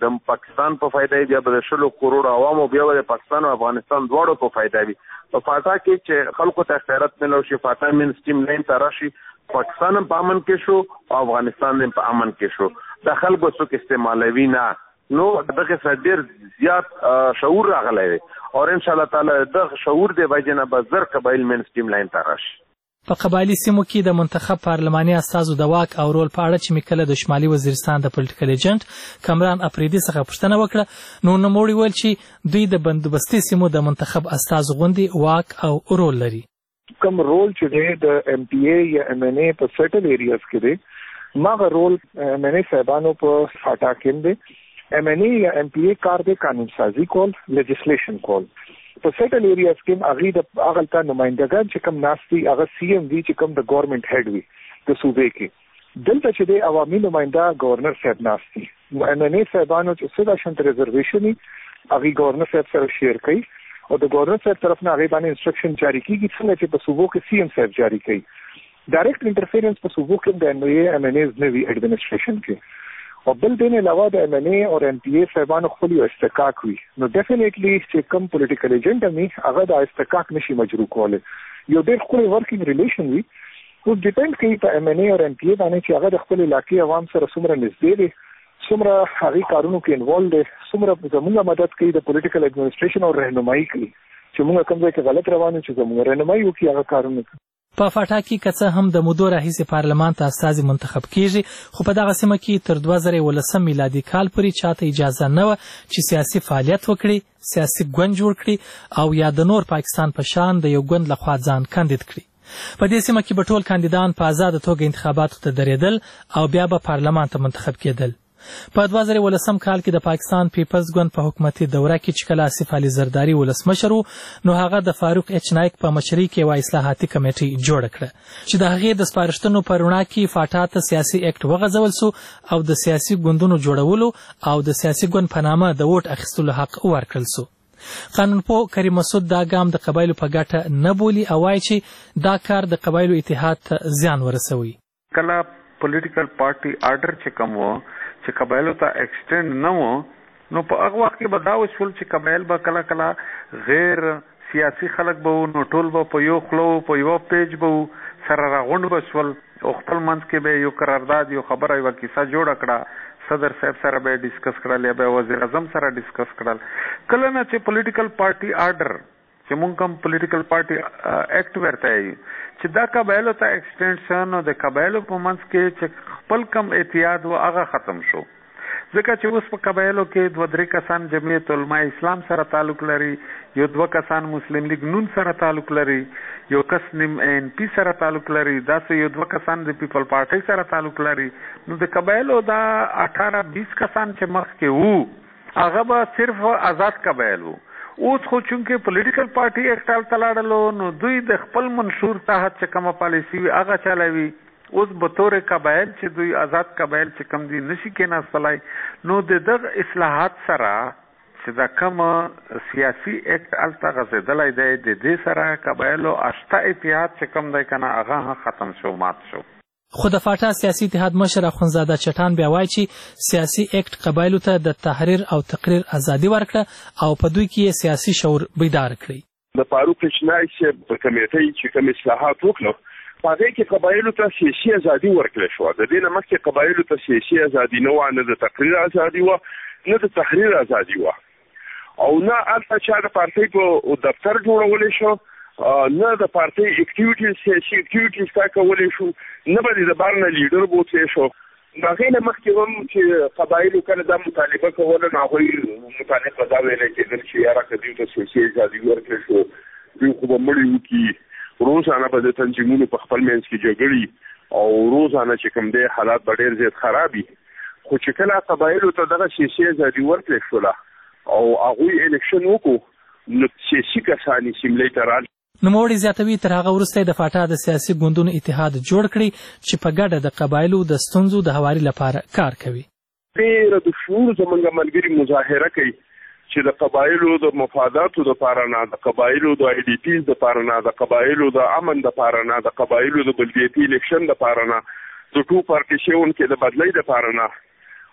د پاکستان په فائدہ بیا به 100 کروڑ عوامو بیا د پاکستان او افغانستان دواړو په فائدہ وي. په فاټا کې چې خلکو ته خیرات ملو شي، فاټا مین سټیم لاین ته راشي، پاکستان هم په امن کې شو او افغانستان هم په امن کې شو. د خلکو څوک استعمالوي نه، نو دغه ډېر زیات شعور راغلی دی او ان شاء الله تعالی د شعور دی وجنه به زر قبایل مین سټیم لاین ته راشي. په قبایلي سیمو کې د منتخب پارلماني استازو د واک او رول په اړه چې میکله د شمالي وزیرستان د پولیټیکل ایجنټ کامران اپریدي څخه پوښتنه وکړه، نو نوموړي ویل چې دوی د بندوبستي سیمو د منتخب استازو غوندې واک او رول لري. کوم رول چې دی د ایم پی ای یا ایم ان ای په سټل ایریاز کې دی، ماغه رول ایم ان ای صاحبانو په فاټا کې دی. ایم ان ای یا ایم پی ای کار دی قانون سازی کول، لیجسلیشن کول. په سټل ایریاز کې هغه د اغلطه نمائندګان چې کوم ناشتي هغه سی ایم وی چې کوم د ګورنمنت هډ وي د صوبې کې، دلته چې د عوامي نمائنده گورنر صاحب ناشتي ایم ان ای صاحبانو چې څه د شنت ریزرویشن هغه گورنر صاحب سره شیر کوي او د گورنر صاحب طرف نه هغه باندې انسټرکشن جاری کیږي څنګه چې په صوبو کې سی ایم صاحب جاری کوي. ډایرکټ انټرفیرنس په صوبو کې د ایم ان ای نوی ایڈمنسټریشن کې او بل دین علاوه د ایم ان ای او ایم پی ای صاحبانو خپل یو استحقاق وي، نو ډیفینیټلی چې کوم پولیټیکل ایجنټ می هغه د استحقاق نشي مجروح کوله. یو ډېر خپل ورکینګ ریلیشن وي، او ډیپند کوي په ایم ان ای او ایم پی ای باندې چې هغه د خپل علاقې عوام سره څومره نږدې دي، څومره هغه کارونو کې انوالو دي، څومره زموږه مدد کوي د پولیټیکل ایڈمنسټریشن او رهنمایي کوي چې موږ کوم ځای کې غلط روانو چې زموږ رهنمایي وکړي هغه کارونه. په فاټا کې که څه هم د مودو راهیسې پارلمان ته استازي منتخب کیږي، خو په دغه سیمه کې تر 2019 میلادي کال پورې چاته اجازه نه وه چې سیاسي فعالیت وکړي، سیاسي ګوند جوړ کړي او یا د نور پاکستان په شان د یو ګوند لخوا ځان کاندید کړي. په دې سیمه کې به ټول کاندیدان په آزاده توګه انتخاباتو ته درېدل او بیا به پارلمان ته منتخب کېدل. په 2019 کال کې د پاکستان پیپلز ګوند په حکومتي دوره کې چې کله آصف علي زرداري ولسمشر و، نو هغه د فاروق ایچ نایک په مشرۍ کې یوه اصلاحاتي کمیټۍ جوړه کړه چې د هغې د سپارښتنو په رڼا کې فاټا ته سیاسي اکټ وغځول سو او د سیاسي ګوندونو جوړولو او د سیاسي ګوند په نامه د ووټ اخیستلو حق ورکړل سو. قانونپوه کریم مسعود دا ګام د قبایلو په ګټه نه بولي او وایي چې دا کار د قبایلو اتحاد ته زیان ورسوي. کله پولیټیکل پارټي آرډر چې کوم و چې قبایلو ته ایکسټند نه و، نو په هغه وخت کې به دا وشول چې قبایل به کله کله غیر سیاسي خلک به نو ټول به په یو خلو په یو پیج به سره راغونډ به شول او خپل منځ کې به یو قرارداد یو خبره یوه کیسه جوړه کړه، صدر صاحب سره به ډسکس کړل یا به وزیر اعظم سره ډسکس کړل. کله نه چې پولیټیکل پارټي آرډر چې مونږ کوم پولیټیکل پارټي ایکټ ورته یو چې دا قبایلو ته ایکسټنشن او د قبایلو په منځ کې چې خپل کم اتحاد و هغه ختم شو، ځکه چې اوس په قبایلو کې 2-3 کسان جمعیت علماء اسلام سره تعلق لري، یو 2 کسان مسلم لیگ نون سره تعلق لري، یو کس نیم ان پی سره تعلق لري، داسې یو 2 کسان د پیپل پارټي سره تعلق لري. نو د قبایلو دا 18-20 کسان چې مخکې وو هغه به صرف آزاد قبایل وو. اوس خو چونکې پولیټیکل پارټي ایکټ ته لاړلو، نو دوی د خپل منشور تحت چې کومه پالیسي وي هغه چلوي. اوس به طور قبایل چې دوی آزاد قبایل چې کم دي نشي کېناستلی، نو د دغه اصلاحات سره چې دا کوم سیاسي ایکټ هلته غځېدلی دی د دې سره قبایلو اشته اتحاد چې کوم دی که نه هغه ختم شو، مات شو. خو د فاټا سیاسي اتحاد مشر اخوندزاده چټان بیا وایي چې سیاسي ایکټ قبایلو ته د تحریر او تقریر ازادي ورکړه او په دوی کې یې سیاسي شعور بیدار کړی. د فاروق ایچ نایک په کمیټۍ چې کوم اصلاحات وکړو په هغې کې قبایلو ته سیاسي ازادي ورکړل شوه. د دې نه مخکې قبایلو ته سیاسي ازادي نه وه، نه د تقریر ازادي وه، نه د تحریر ازادي وه، او نه هلته چا د پارټۍ په دفتر جوړولی شو، نه د پارټۍ اکټیویټیز سیاسي اکټیویټیز تا کولی شو، نه به د بار نه لیډر بوتلی شو. د هغې نه مخکې هم چې قبایلو کله دا مطالبه کوله، نو هغوی مطالب به دا ویلی کېدل چې یاره که دوی ته سیاسي ازادي ورکړل شو دوی خو به مړي وکړي، روزانه به د تنظیمونو په خپل منځ کې جګړې او روزانه چې کوم دی حالات به ډېر زیات خراب وي. خو چې کله قبایلو ته دغه سیاسي ازادي ورکړل شوله او هغوی الیکشن وکړو، نو سیاسي کسان یې سیملۍ ته رال. نوموړي زیاتوي تر هغه وروسته د فاټا د سیاسي ګوندونو اتحاد جوړ کړي چې په ګډه د قبایلو د ستونزو د هواري لپاره کار کوي. ډېره د شعور زموږ ملګري مظاهره کوي چې د قبایلو د مفاداتو دپاره نه، د قبایلو د آی ډي پیز دپاره نه، د قبایلو د امن دپاره نه، د قبایلو د بلدیتي الیکشن دپاره نه، د 2 پارټي شیون کې د بدلۍ دپاره نه،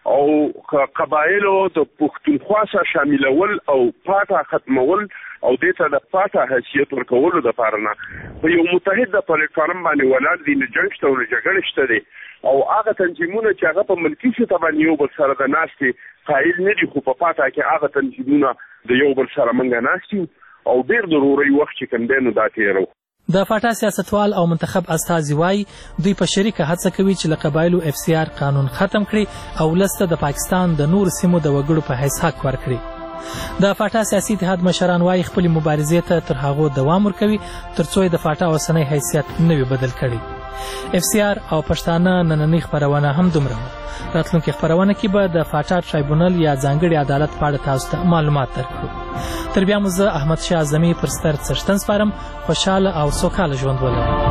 او قبایلو د پښتونخوا سره شاملول او پاټه ختمول او دې ته د پاټه حیثیت ورکولو دپاره نه په یو متحد د پلیټفارم باندې ولاړ دي، نه جنګ شته او نه جګړه شته دی. او هغه تنظیمونه چې هغه په ملکي سطح باندې یو بل سره د ناستې قایل نه دي، خو په پاټه کې هغه تنظیمونه د یو بل سره موږ ناست یو او ډېر ضروري وخت چې کوم دی نو دا تېرو. د فاټا سیاستوال او منتخب استازي وایي دوی په شریکه هڅه کوي چې له قبایلو FCR قانون ختم کړي او ولس ته د پاکستان د نورو سیمو د وګړو په حیث حق ورکړي. د فاټا سیاسي اتحاد مشران وایي خپلې مبارزې ته تر هغو دوام ورکوي تر څو یې د فاټا اوسنی حیثیت نه وي بدل کړي. FCR او پښتانه نننۍ خپرونه هم دومره وه. راتلونکې خپرونه کې به د فاټا ټرایبونل یا ځانګړي عدالت په اړه تاسو ته معلومات درکړو. تر بیا مو زه احمد شاه اعظمي پر ستر څښتن سپارم. خوشحاله او سوکاله ژوند ولرئ.